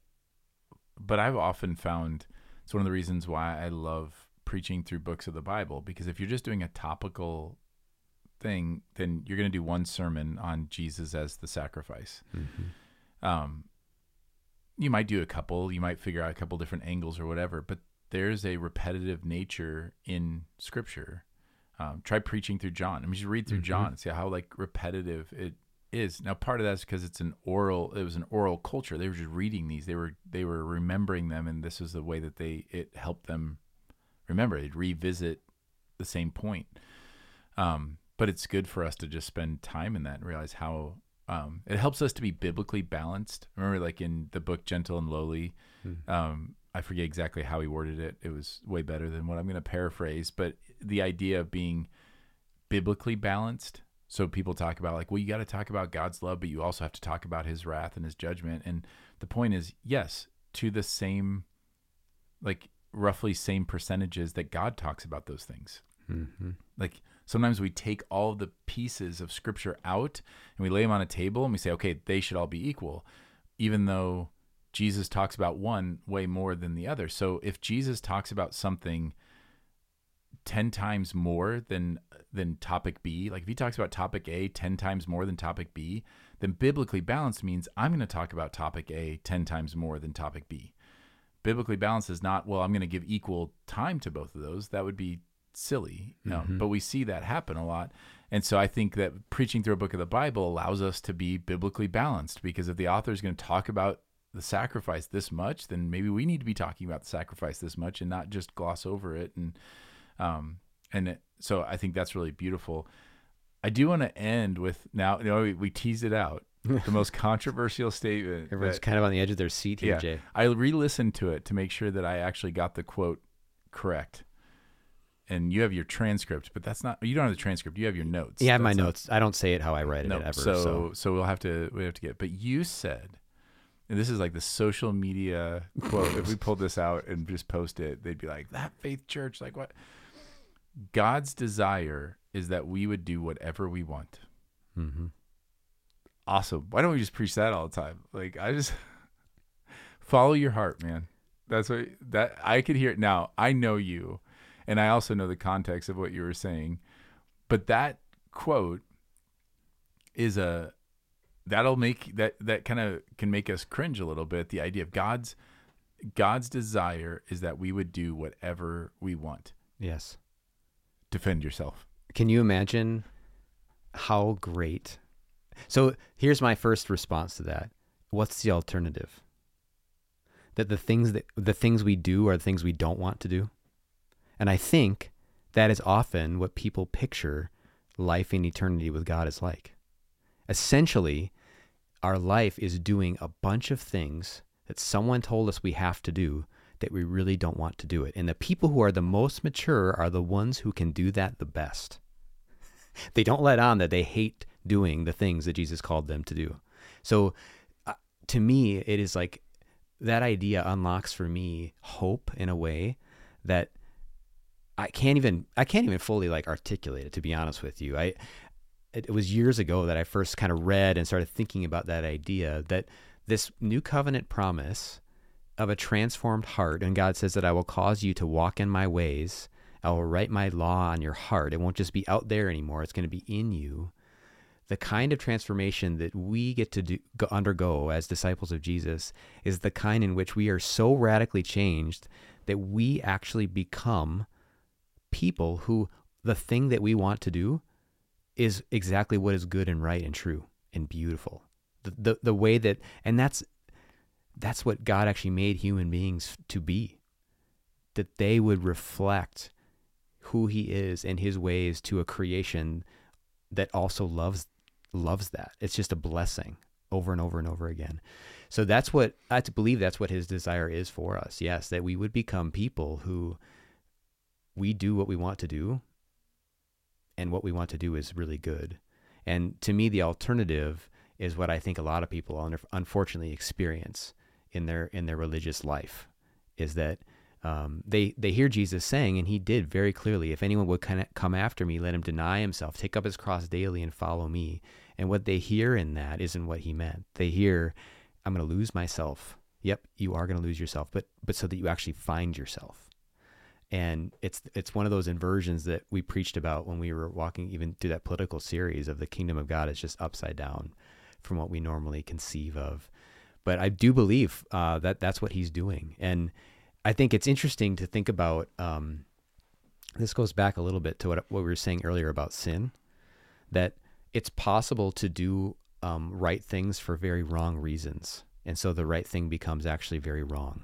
but I've often found it's one of the reasons why I love preaching through books of the Bible, because if you're just doing a topical thing, then you're going to do one sermon on Jesus as the sacrifice. Mm-hmm. Um, you might do a couple, you might figure out a couple different angles or whatever, but there's a repetitive nature in Scripture. Um, try preaching through John. I mean, just read through mm-hmm. John and see how like repetitive it is. Now, part of that's because it's an oral. It was an oral culture. They were just reading these. They were they were remembering them, and this is the way that they it helped them remember. They'd revisit the same point. Um, but it's good for us to just spend time in that and realize how um, it helps us to be biblically balanced. Remember, like in the book Gentle and Lowly. Mm-hmm. Um, I forget exactly how he worded it. It was way better than what I'm going to paraphrase, but the idea of being biblically balanced. So people talk about like, well, you got to talk about God's love, but you also have to talk about his wrath and his judgment. And the point is, yes, to the same, like roughly same percentages that God talks about those things. Mm-hmm. Like sometimes we take all the pieces of Scripture out and we lay them on a table and we say, okay, they should all be equal, even though Jesus talks about one way more than the other. So if Jesus talks about something ten times more than than topic B, like if he talks about topic A ten times more than topic B, then biblically balanced means I'm going to talk about topic A ten times more than topic B. Biblically balanced is not, well, I'm going to give equal time to both of those. That would be silly. Mm-hmm. Um, but we see that happen a lot. And so I think that preaching through a book of the Bible allows us to be biblically balanced, because if the author is going to talk about the sacrifice this much, then maybe we need to be talking about the sacrifice this much and not just gloss over it. And um, and it, so I think that's really beautiful. I do want to end with, now, you know, we, we teased it out, the most controversial statement. Everyone's that, kind of on the edge of their seat here, yeah, Jay. I re-listened to it to make sure that I actually got the quote correct. And you have your transcript, but that's not, you don't have the transcript. You have your notes. Yeah, I have my not, notes. I don't say it how I write it no, ever. So, so so we'll have to, we have to get, but you said, and this is like the social media quote. If we pulled this out and just post it, they'd be like, that faith church, like what? God's desire is that we would do whatever we want. Mm-hmm. Awesome. Why don't we just preach that all the time? Like, I just follow your heart, man. That's what that I could hear it now. I know you, and I also know the context of what you were saying, but that quote is a, that'll make that, that kind of can make us cringe a little bit. The idea of God's, God's desire is that we would do whatever we want. Yes. Defend yourself. Can you imagine how great? So here's my first response to that. What's the alternative? That the things that the things we do are the things we don't want to do. And I think that is often what people picture life in eternity with God is like. Essentially, our life is doing a bunch of things that someone told us we have to do that we really don't want to do it. And the people who are the most mature are the ones who can do that the best. They don't let on that they hate doing the things that Jesus called them to do. So uh, to me, it is like that idea unlocks for me hope in a way that I can't even I can't even fully like articulate it, to be honest with you. I it, it was years ago that I first kind of read and started thinking about that idea that this new covenant promise of a transformed heart, and God says that I will cause you to walk in my ways. I will write my law on your heart. It won't just be out there anymore. It's going to be in you. The kind of transformation that we get to do, go, undergo as disciples of Jesus is the kind in which we are so radically changed that we actually become people who the thing that we want to do is exactly what is good and right and true and beautiful. The, the, the way that, and that's, that's what God actually made human beings to be, that they would reflect who he is and his ways to a creation that also loves loves that. It's just a blessing over and over and over again. So that's what, I believe that's what his desire is for us. Yes, that we would become people who we do what we want to do, and what we want to do is really good. And to me, the alternative is what I think a lot of people unfortunately experience in their in their religious life, is that um, they they hear Jesus saying, and he did very clearly, if anyone would come after me, let him deny himself, take up his cross daily and follow me. And what they hear in that isn't what he meant. They hear, I'm going to lose myself. Yep, you are going to lose yourself, but but so that you actually find yourself. And it's it's one of those inversions that we preached about when we were walking even through that political series of the kingdom of God. It's just upside down from what we normally conceive of. But I do believe uh, that that's what he's doing. And I think it's interesting to think about, um, this goes back a little bit to what, what we were saying earlier about sin, that it's possible to do um, right things for very wrong reasons. And so the right thing becomes actually very wrong.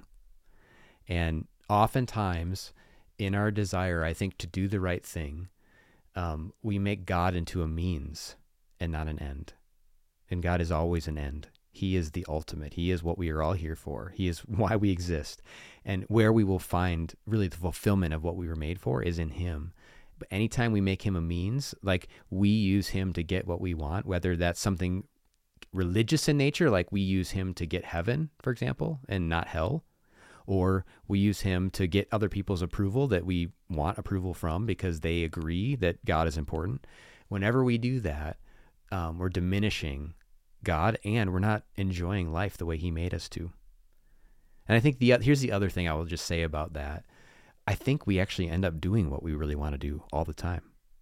And oftentimes in our desire, I think, to do the right thing, um, we make God into a means and not an end. And God is always an end. He is the ultimate. He is what we are all here for. He is why we exist. And where we will find really the fulfillment of what we were made for is in him. But anytime we make him a means, like we use him to get what we want, whether that's something religious in nature, like we use him to get heaven, for example, and not hell, or we use him to get other people's approval that we want approval from because they agree that God is important. Whenever we do that, um, we're diminishing God, and we're not enjoying life the way he made us to. And I think the here's the other thing I will just say about that. I think we actually end up doing what we really want to do all the time.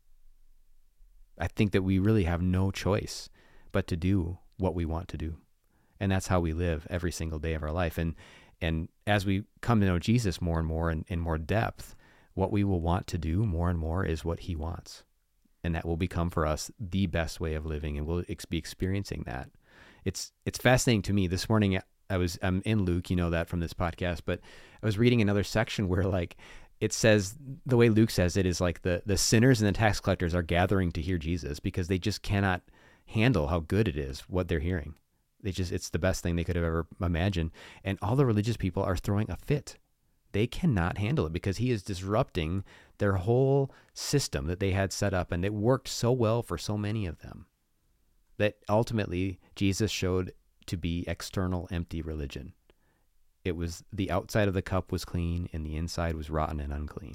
I think that we really have no choice but to do what we want to do. And that's how we live every single day of our life. And and as we come to know Jesus more and more in, in more depth, what we will want to do more and more is what he wants. And that will become for us the best way of living, and we'll ex- be experiencing that. It's it's fascinating to me. This morning I was I'm in Luke, you know that from this podcast, but I was reading another section where like it says, the way Luke says it is like the the sinners and the tax collectors are gathering to hear Jesus because they just cannot handle how good it is what they're hearing. They just it's the best thing they could have ever imagined, and all the religious people are throwing a fit. They cannot handle it because he is disrupting their whole system that they had set up, and it worked so well for so many of them that ultimately Jesus showed to be external, empty religion. It was the outside of the cup was clean and the inside was rotten and unclean.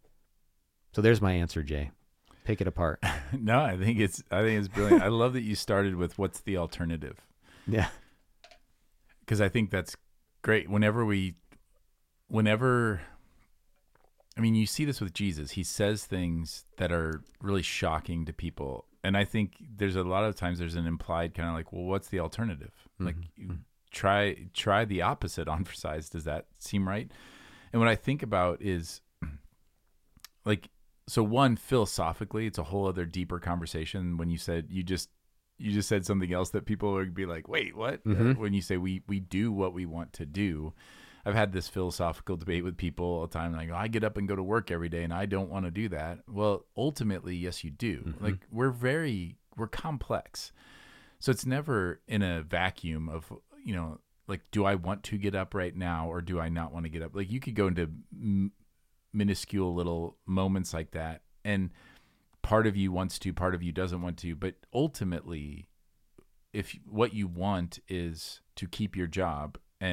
So there's my answer, Jay. Pick it apart. No, I think it's I think it's brilliant. I love that you started with what's the alternative. Yeah. Because I think that's great. Whenever we Whenever, I mean, you see this with Jesus. He says things that are really shocking to people. And I think there's a lot of times there's an implied kind of like, well, what's the alternative? Mm-hmm. Like, you try try the opposite on for size. Does that seem right? And what I think about is, like, so one, philosophically, it's a whole other deeper conversation when you said, you just you just said something else that people would be like, wait, what? Mm-hmm. Uh, when you say we we do what we want to do. I've had this philosophical debate with people all the time. Like, oh, I get up and go to work every day and I don't want to do that. Well, ultimately, yes, you do. Mm-hmm. Like we're very, we're complex. So it's never in a vacuum of, you know, like, do I want to get up right now or do I not want to get up? Like you could go into m- minuscule little moments like that. And part of you wants to, part of you doesn't want to. But ultimately, if what you want is to keep your job and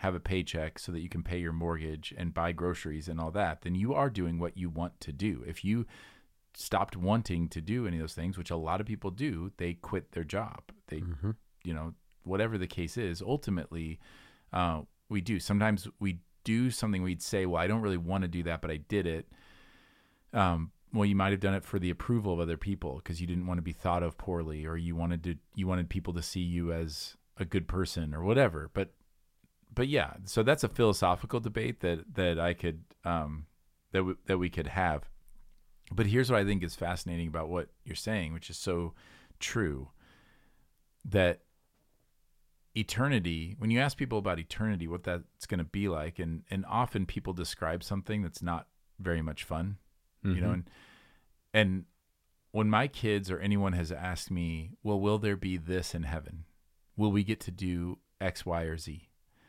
have a paycheck so that you can pay your mortgage and buy groceries and all that, then you are doing what you want to do. If you stopped wanting to do any of those things, which a lot of people do, they quit their job. They, mm-hmm. you know, whatever the case is, ultimately, uh, we do. Sometimes we do something we'd say, well, I don't really want to do that, but I did it. Um, well, you might have done it for the approval of other people because you didn't want to be thought of poorly, or you wanted to, you wanted people to see you as a good person or whatever. But, but yeah, so that's a philosophical debate that, that I could, um, that w- that we could have. But here's what I think is fascinating about what you're saying, which is so true, that eternity, when you ask people about eternity, what that's going to be like, and, and often people describe something that's not very much fun, mm-hmm. you know, and, and when my kids or anyone has asked me, well, will there be this in heaven? Will we get to do X, Y, or Z?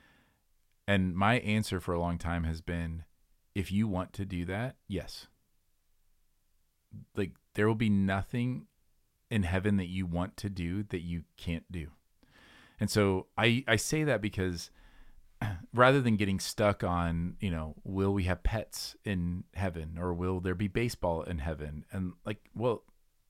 And my answer for a long time has been, if you want to do that, yes. Like, there will be nothing in heaven that you want to do that you can't do. And so I, I say that because rather than getting stuck on, you know, will we have pets in heaven, or will there be baseball in heaven? And like, well,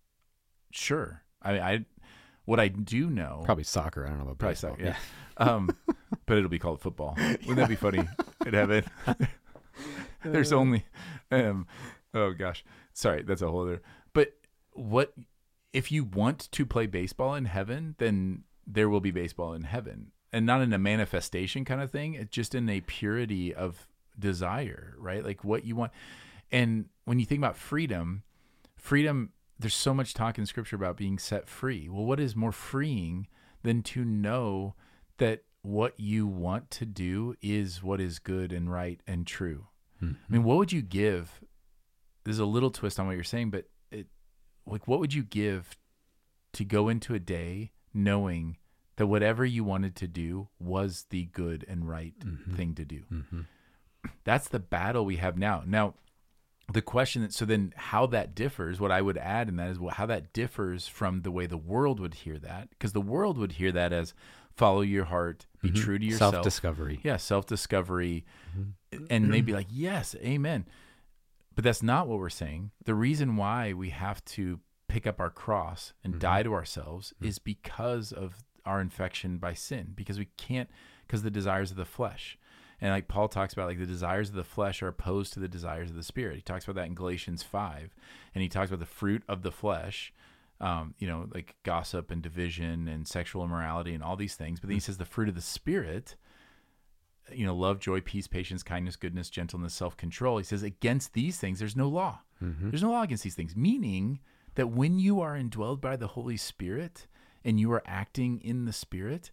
sure. I, I what I do know, probably soccer. I don't know about probably baseball. Soccer, yeah. um, but it'll be called football. Wouldn't that be funny in heaven? There's only, um, oh gosh. Sorry, that's a whole other. But what if you want to play baseball in heaven? Then there will be baseball in heaven, and not in a manifestation kind of thing. It's just in a purity of desire, right? Like what you want. And when you think about freedom, freedom, there's so much talk in Scripture about being set free. Well, what is more freeing than to know that what you want to do is what is good and right and true? Mm-hmm. I mean, what would you give? There's a little twist on what you're saying, but it, like, what would you give to go into a day knowing that whatever you wanted to do was the good and right mm-hmm. thing to do? Mm-hmm. That's the battle we have now. Now, the question that, so then how that differs, what I would add in that is how that differs from the way the world would hear that, because the world would hear that as follow your heart, be mm-hmm. true to yourself. Self-discovery. Yeah, self-discovery. Mm-hmm. And they'd be like, yes, amen. But that's not what we're saying. The reason why we have to pick up our cross and mm-hmm. die to ourselves mm-hmm. is because of our infection by sin, because we can't, because the desires of the flesh. And like Paul talks about, like the desires of the flesh are opposed to the desires of the Spirit. He talks about that in Galatians five, and he talks about the fruit of the flesh, um, you know, like gossip and division and sexual immorality and all these things. But then he says the fruit of the Spirit, you know, love, joy, peace, patience, kindness, goodness, gentleness, self-control. He says against these things, there's no law. Mm-hmm. There's no law against these things, meaning that when you are indwelled by the Holy Spirit and you are acting in the Spirit,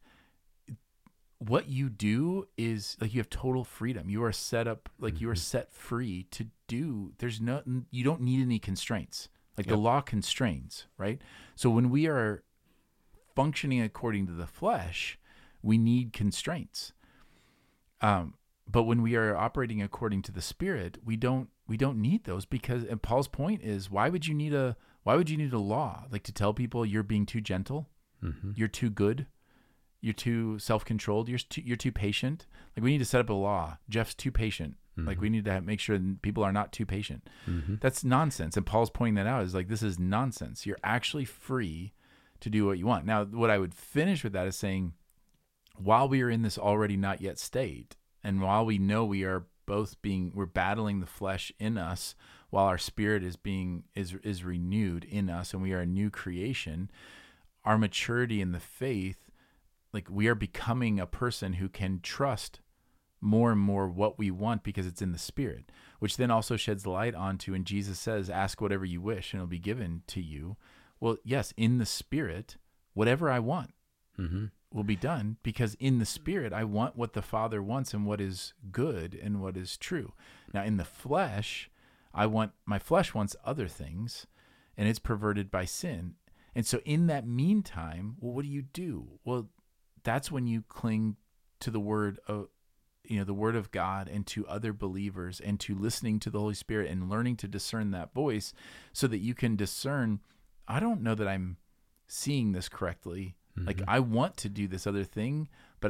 what you do is like you have total freedom. You are set up, like mm-hmm. you are set free to do. There's no, you don't need any constraints. Like yep. the law constrains, right? So when we are functioning according to the flesh, we need constraints. Um, but when we are operating according to the Spirit, we don't we don't need those, because, and Paul's point is, why would you need a why would you need a law, like to tell people you're being too gentle, mm-hmm. you're too good, you're too self-controlled, you're too, you're too patient? Like, we need to set up a law. Jeff's too patient. Mm-hmm. Like, we need to have, make sure that people are not too patient. Mm-hmm. That's nonsense. And Paul's pointing that out, is like, this is nonsense. You're actually free to do what you want. Now, what I would finish with that is saying, while we are in this already not yet state, and while we know we are both being, we're battling the flesh in us, while our spirit is being, is, is renewed in us, and we are a new creation, our maturity in the faith, like, we are becoming a person who can trust more and more what we want because it's in the Spirit, which then also sheds light onto, and Jesus says, ask whatever you wish and it'll be given to you. Well, yes, in the Spirit, whatever I want mm-hmm. will be done, because in the Spirit, I want what the Father wants and what is good and what is true. Now, in the flesh, I want, my flesh wants other things, and it's perverted by sin. And so in that meantime, well, what do you do? Well, that's when you cling to the word of, you know, the word of God, and to other believers, and to listening to the Holy Spirit and learning to discern that voice, so that you can discern, I don't know that I'm seeing this correctly. Mm-hmm. Like, I want to do this other thing, but I,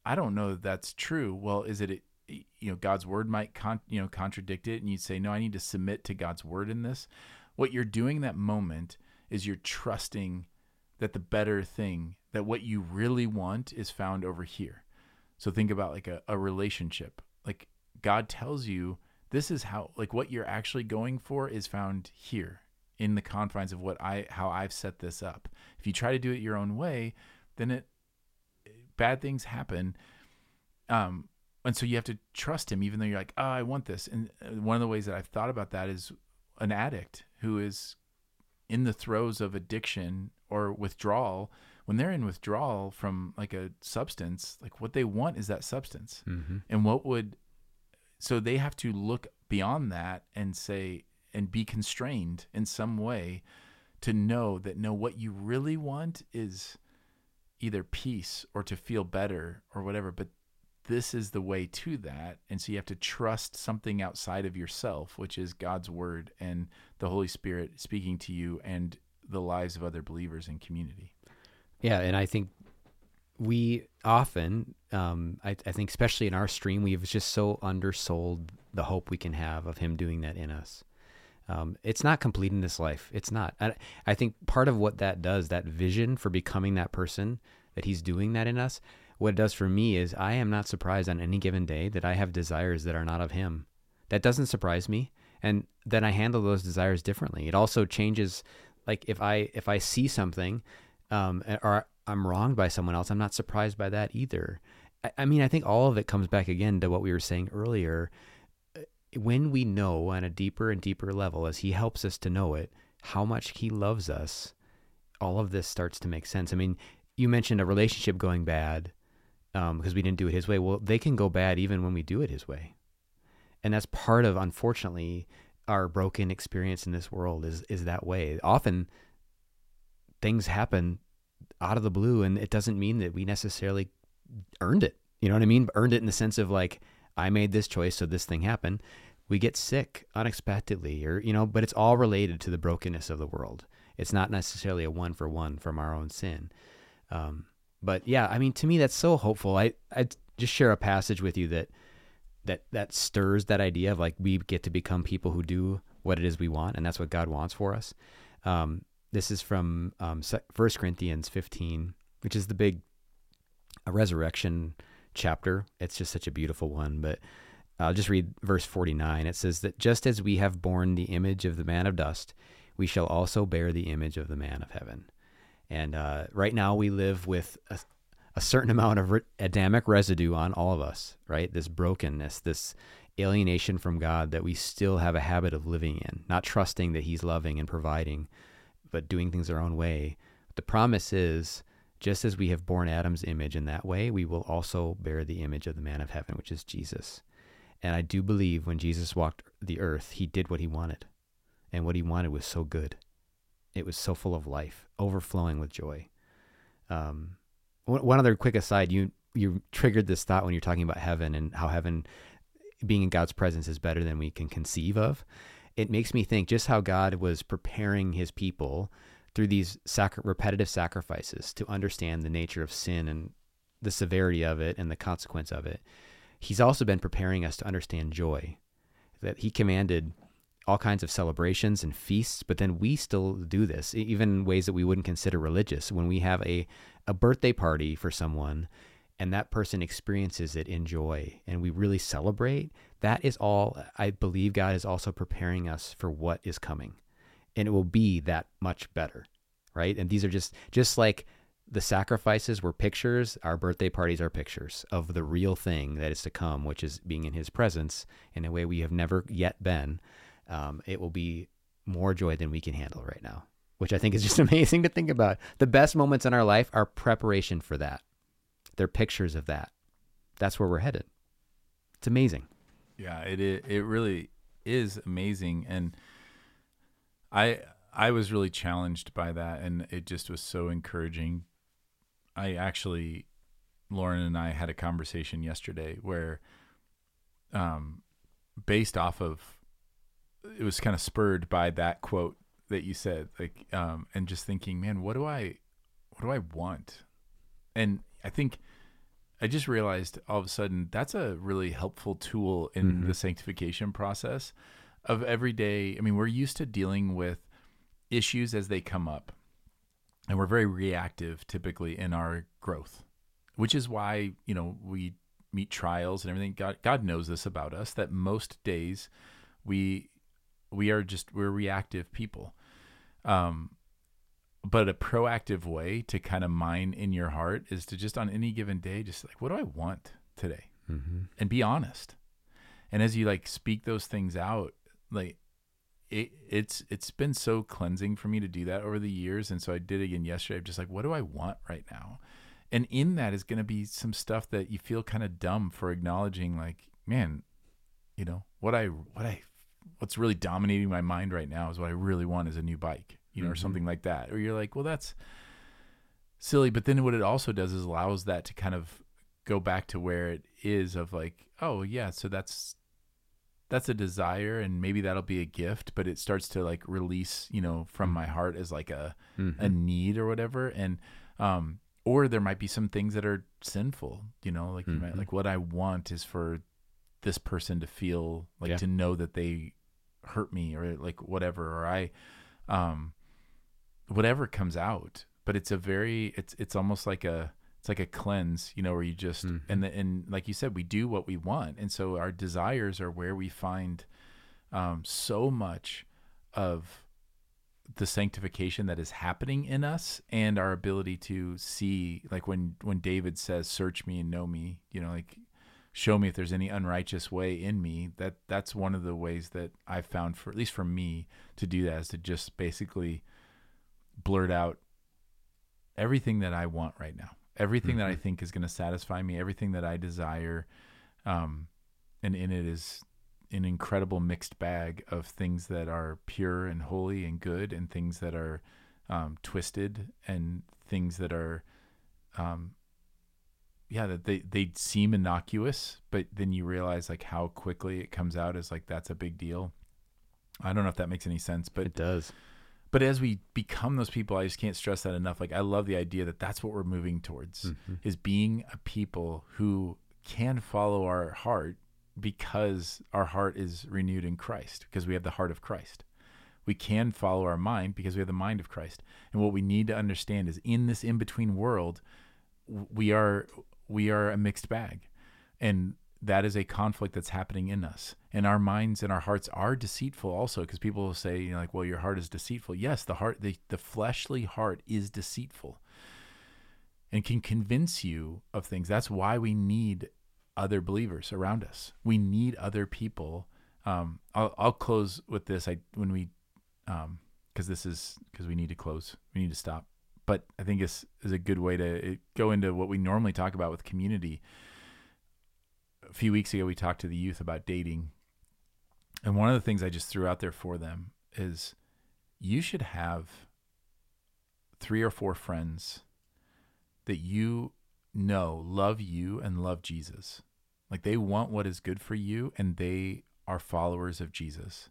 I don't know that that's true. Well, is it, you know, God's word might con, you know, contradict it. And you'd say, no, I need to submit to God's word in this. What you're doing in that moment is you're trusting that the better thing, that what you really want is found over here. So think about like a, a relationship. Like God tells you this is how, like what you're actually going for is found here in the confines of what I, how I've set this up. If you try to do it your own way, then it, bad things happen. Um, and so you have to trust him, even though you're like, oh, I want this. And one of the ways that I've thought about that is an addict who is in the throes of addiction or withdrawal. When they're in withdrawal from like a substance, like what they want is that substance. Mm-hmm. And what would, so they have to look beyond that and say, and be constrained in some way to know that, no, what you really want is either peace or to feel better or whatever, but this is the way to that. And so you have to trust something outside of yourself, which is God's word and the Holy Spirit speaking to you and the lives of other believers in community. Yeah. And I think we often, um, I, I think especially in our stream, we've just so undersold the hope we can have of him doing that in us. Um, it's not complete in this life. It's not. I, I think part of what that does, that vision for becoming that person, that he's doing that in us, what it does for me is I am not surprised on any given day that I have desires that are not of him. That doesn't surprise me. And then I handle those desires differently. It also changes, like if I, if I see something, um, or I'm wronged by someone else, I'm not surprised by that either. I, I mean, I think all of it comes back again to what we were saying earlier. When we know on a deeper and deeper level, as he helps us to know it, how much he loves us, all of this starts to make sense. I mean, you mentioned a relationship going bad um, because we didn't do it his way. Well, they can go bad even when we do it his way. And that's part of, unfortunately, our broken experience in this world is, is that way. Often things happen out of the blue, and it doesn't mean that we necessarily earned it. You know what I mean? Earned it in the sense of like, I made this choice, so this thing happened. We get sick unexpectedly, or, you know, but it's all related to the brokenness of the world. It's not necessarily a one for one from our own sin. Um, but yeah, I mean, to me, that's so hopeful. I, I just share a passage with you that, that, that stirs that idea of like, we get to become people who do what it is we want. And that's what God wants for us. Um, this is from, um, First Corinthians fifteen, which is the big uh, resurrection chapter. It's just such a beautiful one, but I'll just read verse forty-nine. It says that just as we have borne the image of the man of dust, we shall also bear the image of the man of heaven. And uh, right now we live with a, a certain amount of re- Adamic residue on all of us, right? This brokenness, this alienation from God that we still have a habit of living in, not trusting that he's loving and providing, but doing things our own way. The promise is, just as we have borne Adam's image in that way, we will also bear the image of the man of heaven, which is Jesus. And I do believe when Jesus walked the earth, he did what he wanted. And what he wanted was so good. It was so full of life, overflowing with joy. Um, one, one other quick aside, you you triggered this thought when you're talking about heaven and how heaven, being in God's presence, is better than we can conceive of. It makes me think just how God was preparing his people through these sac- repetitive sacrifices to understand the nature of sin and the severity of it and the consequence of it. He's also been preparing us to understand joy, that he commanded all kinds of celebrations and feasts, but then we still do this, even in ways that we wouldn't consider religious. When we have a, a birthday party for someone and that person experiences it in joy and we really celebrate, that is all, I believe God is also preparing us for what is coming. And it will be that much better, right? And these are just, just like the sacrifices were pictures, our birthday parties are pictures of the real thing that is to come, which is being in his presence in a way we have never yet been. Um, it will be more joy than we can handle right now, which I think is just amazing to think about. The best moments in our life are preparation for that. They're pictures of that. That's where we're headed. It's amazing. Yeah, it it really is amazing. And I I was really challenged by that, and it just was so encouraging. I actually, Lauren and I had a conversation yesterday where, um, based off of, it was kind of spurred by that quote that you said, like, um, and just thinking, man, what do I, what do I want? And I think I just realized all of a sudden that's a really helpful tool in Mhm. the sanctification process of every day. I mean, we're used to dealing with issues as they come up, and we're very reactive typically in our growth, which is why, you know, we meet trials and everything. God, God knows this about us, that most days we we are just we're reactive people. Um, but a proactive way to kind of mine in your heart is to just on any given day, just like, what do I want today? Mhm. And be honest. And as you like speak those things out, like it, it's it's been so cleansing for me to do that over the years. And so I did it again yesterday. I'm just like, what do I want right now? And in that is going to be some stuff that you feel kind of dumb for acknowledging, like, man, you know, what I what I what's really dominating my mind right now is what I really want is a new bike, you know, mm-hmm. or something like that. Or you're like, well, that's silly. But then what it also does is allows that to kind of go back to where it is of like, oh yeah, so that's that's a desire, and maybe that'll be a gift, but it starts to like release, you know, from my heart as like a mm-hmm. a need or whatever. And um or there might be some things that are sinful, you know, like mm-hmm. you might, like what I want is for this person to feel like yeah. to know that they hurt me or like whatever, or I um whatever comes out. But it's a very it's it's almost like a it's like a cleanse, you know, where you just mm-hmm. and the, and like you said, we do what we want, and so our desires are where we find um so much of the sanctification that is happening in us, and our ability to see, like when when David says, search me and know me, you know, like show me if there's any unrighteous way in me. That that's one of the ways that I've found, for at least for me, to do that, is to just basically blurt out everything that I want right now, everything mm-hmm. that I think is going to satisfy me, everything that I desire. Um, and in it is an incredible mixed bag of things that are pure and holy and good, and things that are um, twisted, and things that are, um, yeah, that they, they seem innocuous, but then you realize like how quickly it comes out as like, that's a big deal. I don't know if that makes any sense, but it does. But as we become those people, I just can't stress that enough. Like, I love the idea that that's what we're moving towards, mm-hmm. is being a people who can follow our heart, because our heart is renewed in Christ, because we have the heart of Christ. We can follow our mind because we have the mind of Christ. And what we need to understand is, in this in-between world, we are we are a mixed bag. And that is a conflict that's happening in us. And our minds and our hearts are deceitful also, because people will say, you know, like, well, your heart is deceitful. Yes, the heart, the, the fleshly heart is deceitful and can convince you of things. That's why we need other believers around us. We need other people. Um, I'll, I'll close with this. I, when we, um, cause this is, cause we need to close, we need to stop, but I think it's is a good way to go into what we normally talk about with community. A few weeks ago, we talked to the youth about dating. And one of the things I just threw out there for them is, you should have three or four friends that you know love you and love Jesus. Like, they want what is good for you, and they are followers of Jesus.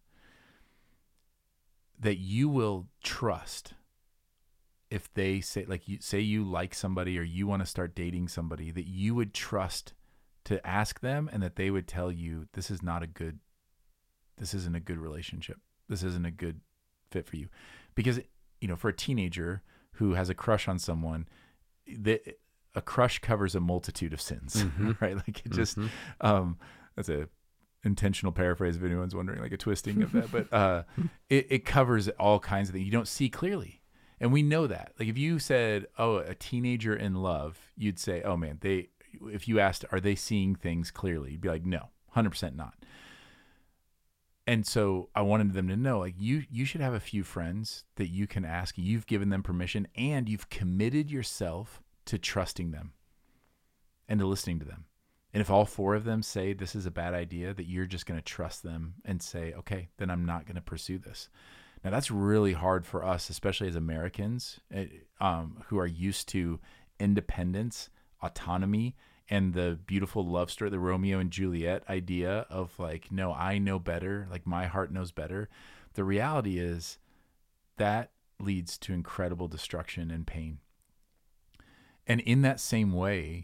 That you will trust if they say, like, you say you like somebody or you want to start dating somebody, that you would trust to ask them, and that they would tell you, this is not a good, this isn't a good relationship. This isn't a good fit for you. Because, you know, for a teenager who has a crush on someone, the, a crush covers a multitude of sins, mm-hmm. right? Like, it just, mm-hmm. um, that's a intentional paraphrase if anyone's wondering, like a twisting of that, but uh, it, it covers all kinds of things you don't see clearly. And we know that. Like, if you said, oh, a teenager in love, you'd say, oh man, they, if you asked, are they seeing things clearly? You'd be like, no, one hundred percent not. And so I wanted them to know, like, you, you should have a few friends that you can ask. You've given them permission, and you've committed yourself to trusting them and to listening to them. And if all four of them say this is a bad idea, that you're just going to trust them and say, okay, then I'm not going to pursue this. Now, that's really hard for us, especially as Americans, um, who are used to independence, autonomy, and the beautiful love story, the Romeo and Juliet idea of like, no, I know better, like my heart knows better. The reality is that leads to incredible destruction and pain. And in that same way,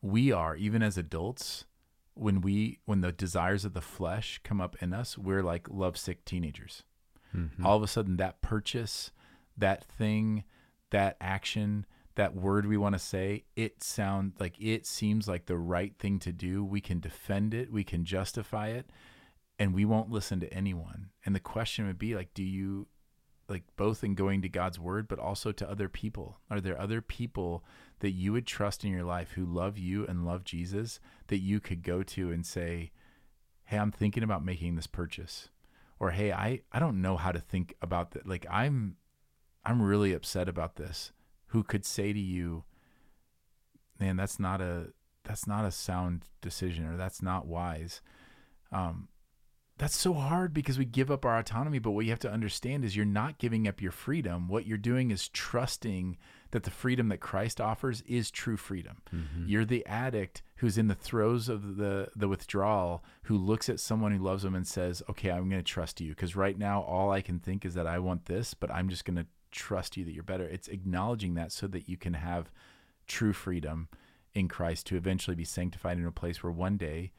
we are, even as adults, when we when the desires of the flesh come up in us, we're like lovesick teenagers. Mm-hmm. All of a sudden, that purchase, that thing, that action, that word we want to say, it sounds like it seems like the right thing to do. We can defend it, we can justify it, and we won't listen to anyone. And the question would be like, do you, like both in going to God's word, but also to other people? Are there other people that you would trust in your life who love you and love Jesus that you could go to and say, hey, I'm thinking about making this purchase, or, hey, I, I don't know how to think about that. Like I'm, I'm really upset about this. Who could say to you, man, that's not a, that's not a sound decision, or that's not wise. Um, That's so hard because we give up our autonomy, but what you have to understand is you're not giving up your freedom. What you're doing is trusting that the freedom that Christ offers is true freedom. Mm-hmm. You're the addict who's in the throes of the, the withdrawal, who looks at someone who loves them and says, okay, I'm going to trust you, because right now all I can think is that I want this, but I'm just going to trust you that you're better. It's acknowledging that so that you can have true freedom in Christ to eventually be sanctified in a place where one day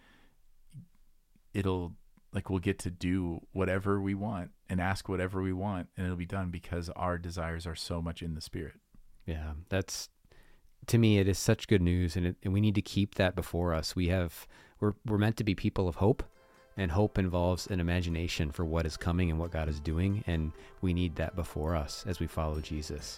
it'll, like we'll get to do whatever we want and ask whatever we want, and it'll be done because our desires are so much in the Spirit. Yeah, that's, to me, it is such good news, and, it, and we need to keep that before us. We have, we're we're meant to be people of hope, and hope involves an imagination for what is coming and what God is doing, and we need that before us as we follow Jesus.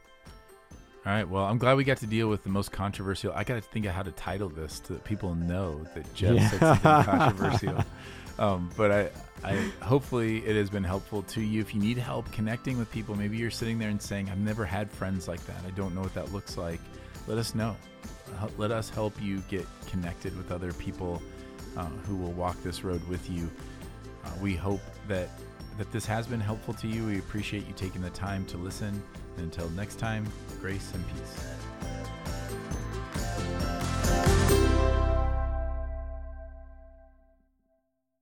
All right. Well, I'm glad we got to deal with the most controversial. I got to think of how to title this so that people know that Jeff yeah. said something controversial. Um, but I, I hopefully it has been helpful to you. If you need help connecting with people, maybe you're sitting there and saying, I've never had friends like that. I don't know what that looks like. Let us know. Let us help you get connected with other people uh, who will walk this road with you. Uh, we hope that, that this has been helpful to you. We appreciate you taking the time to listen. And until next time, grace and peace.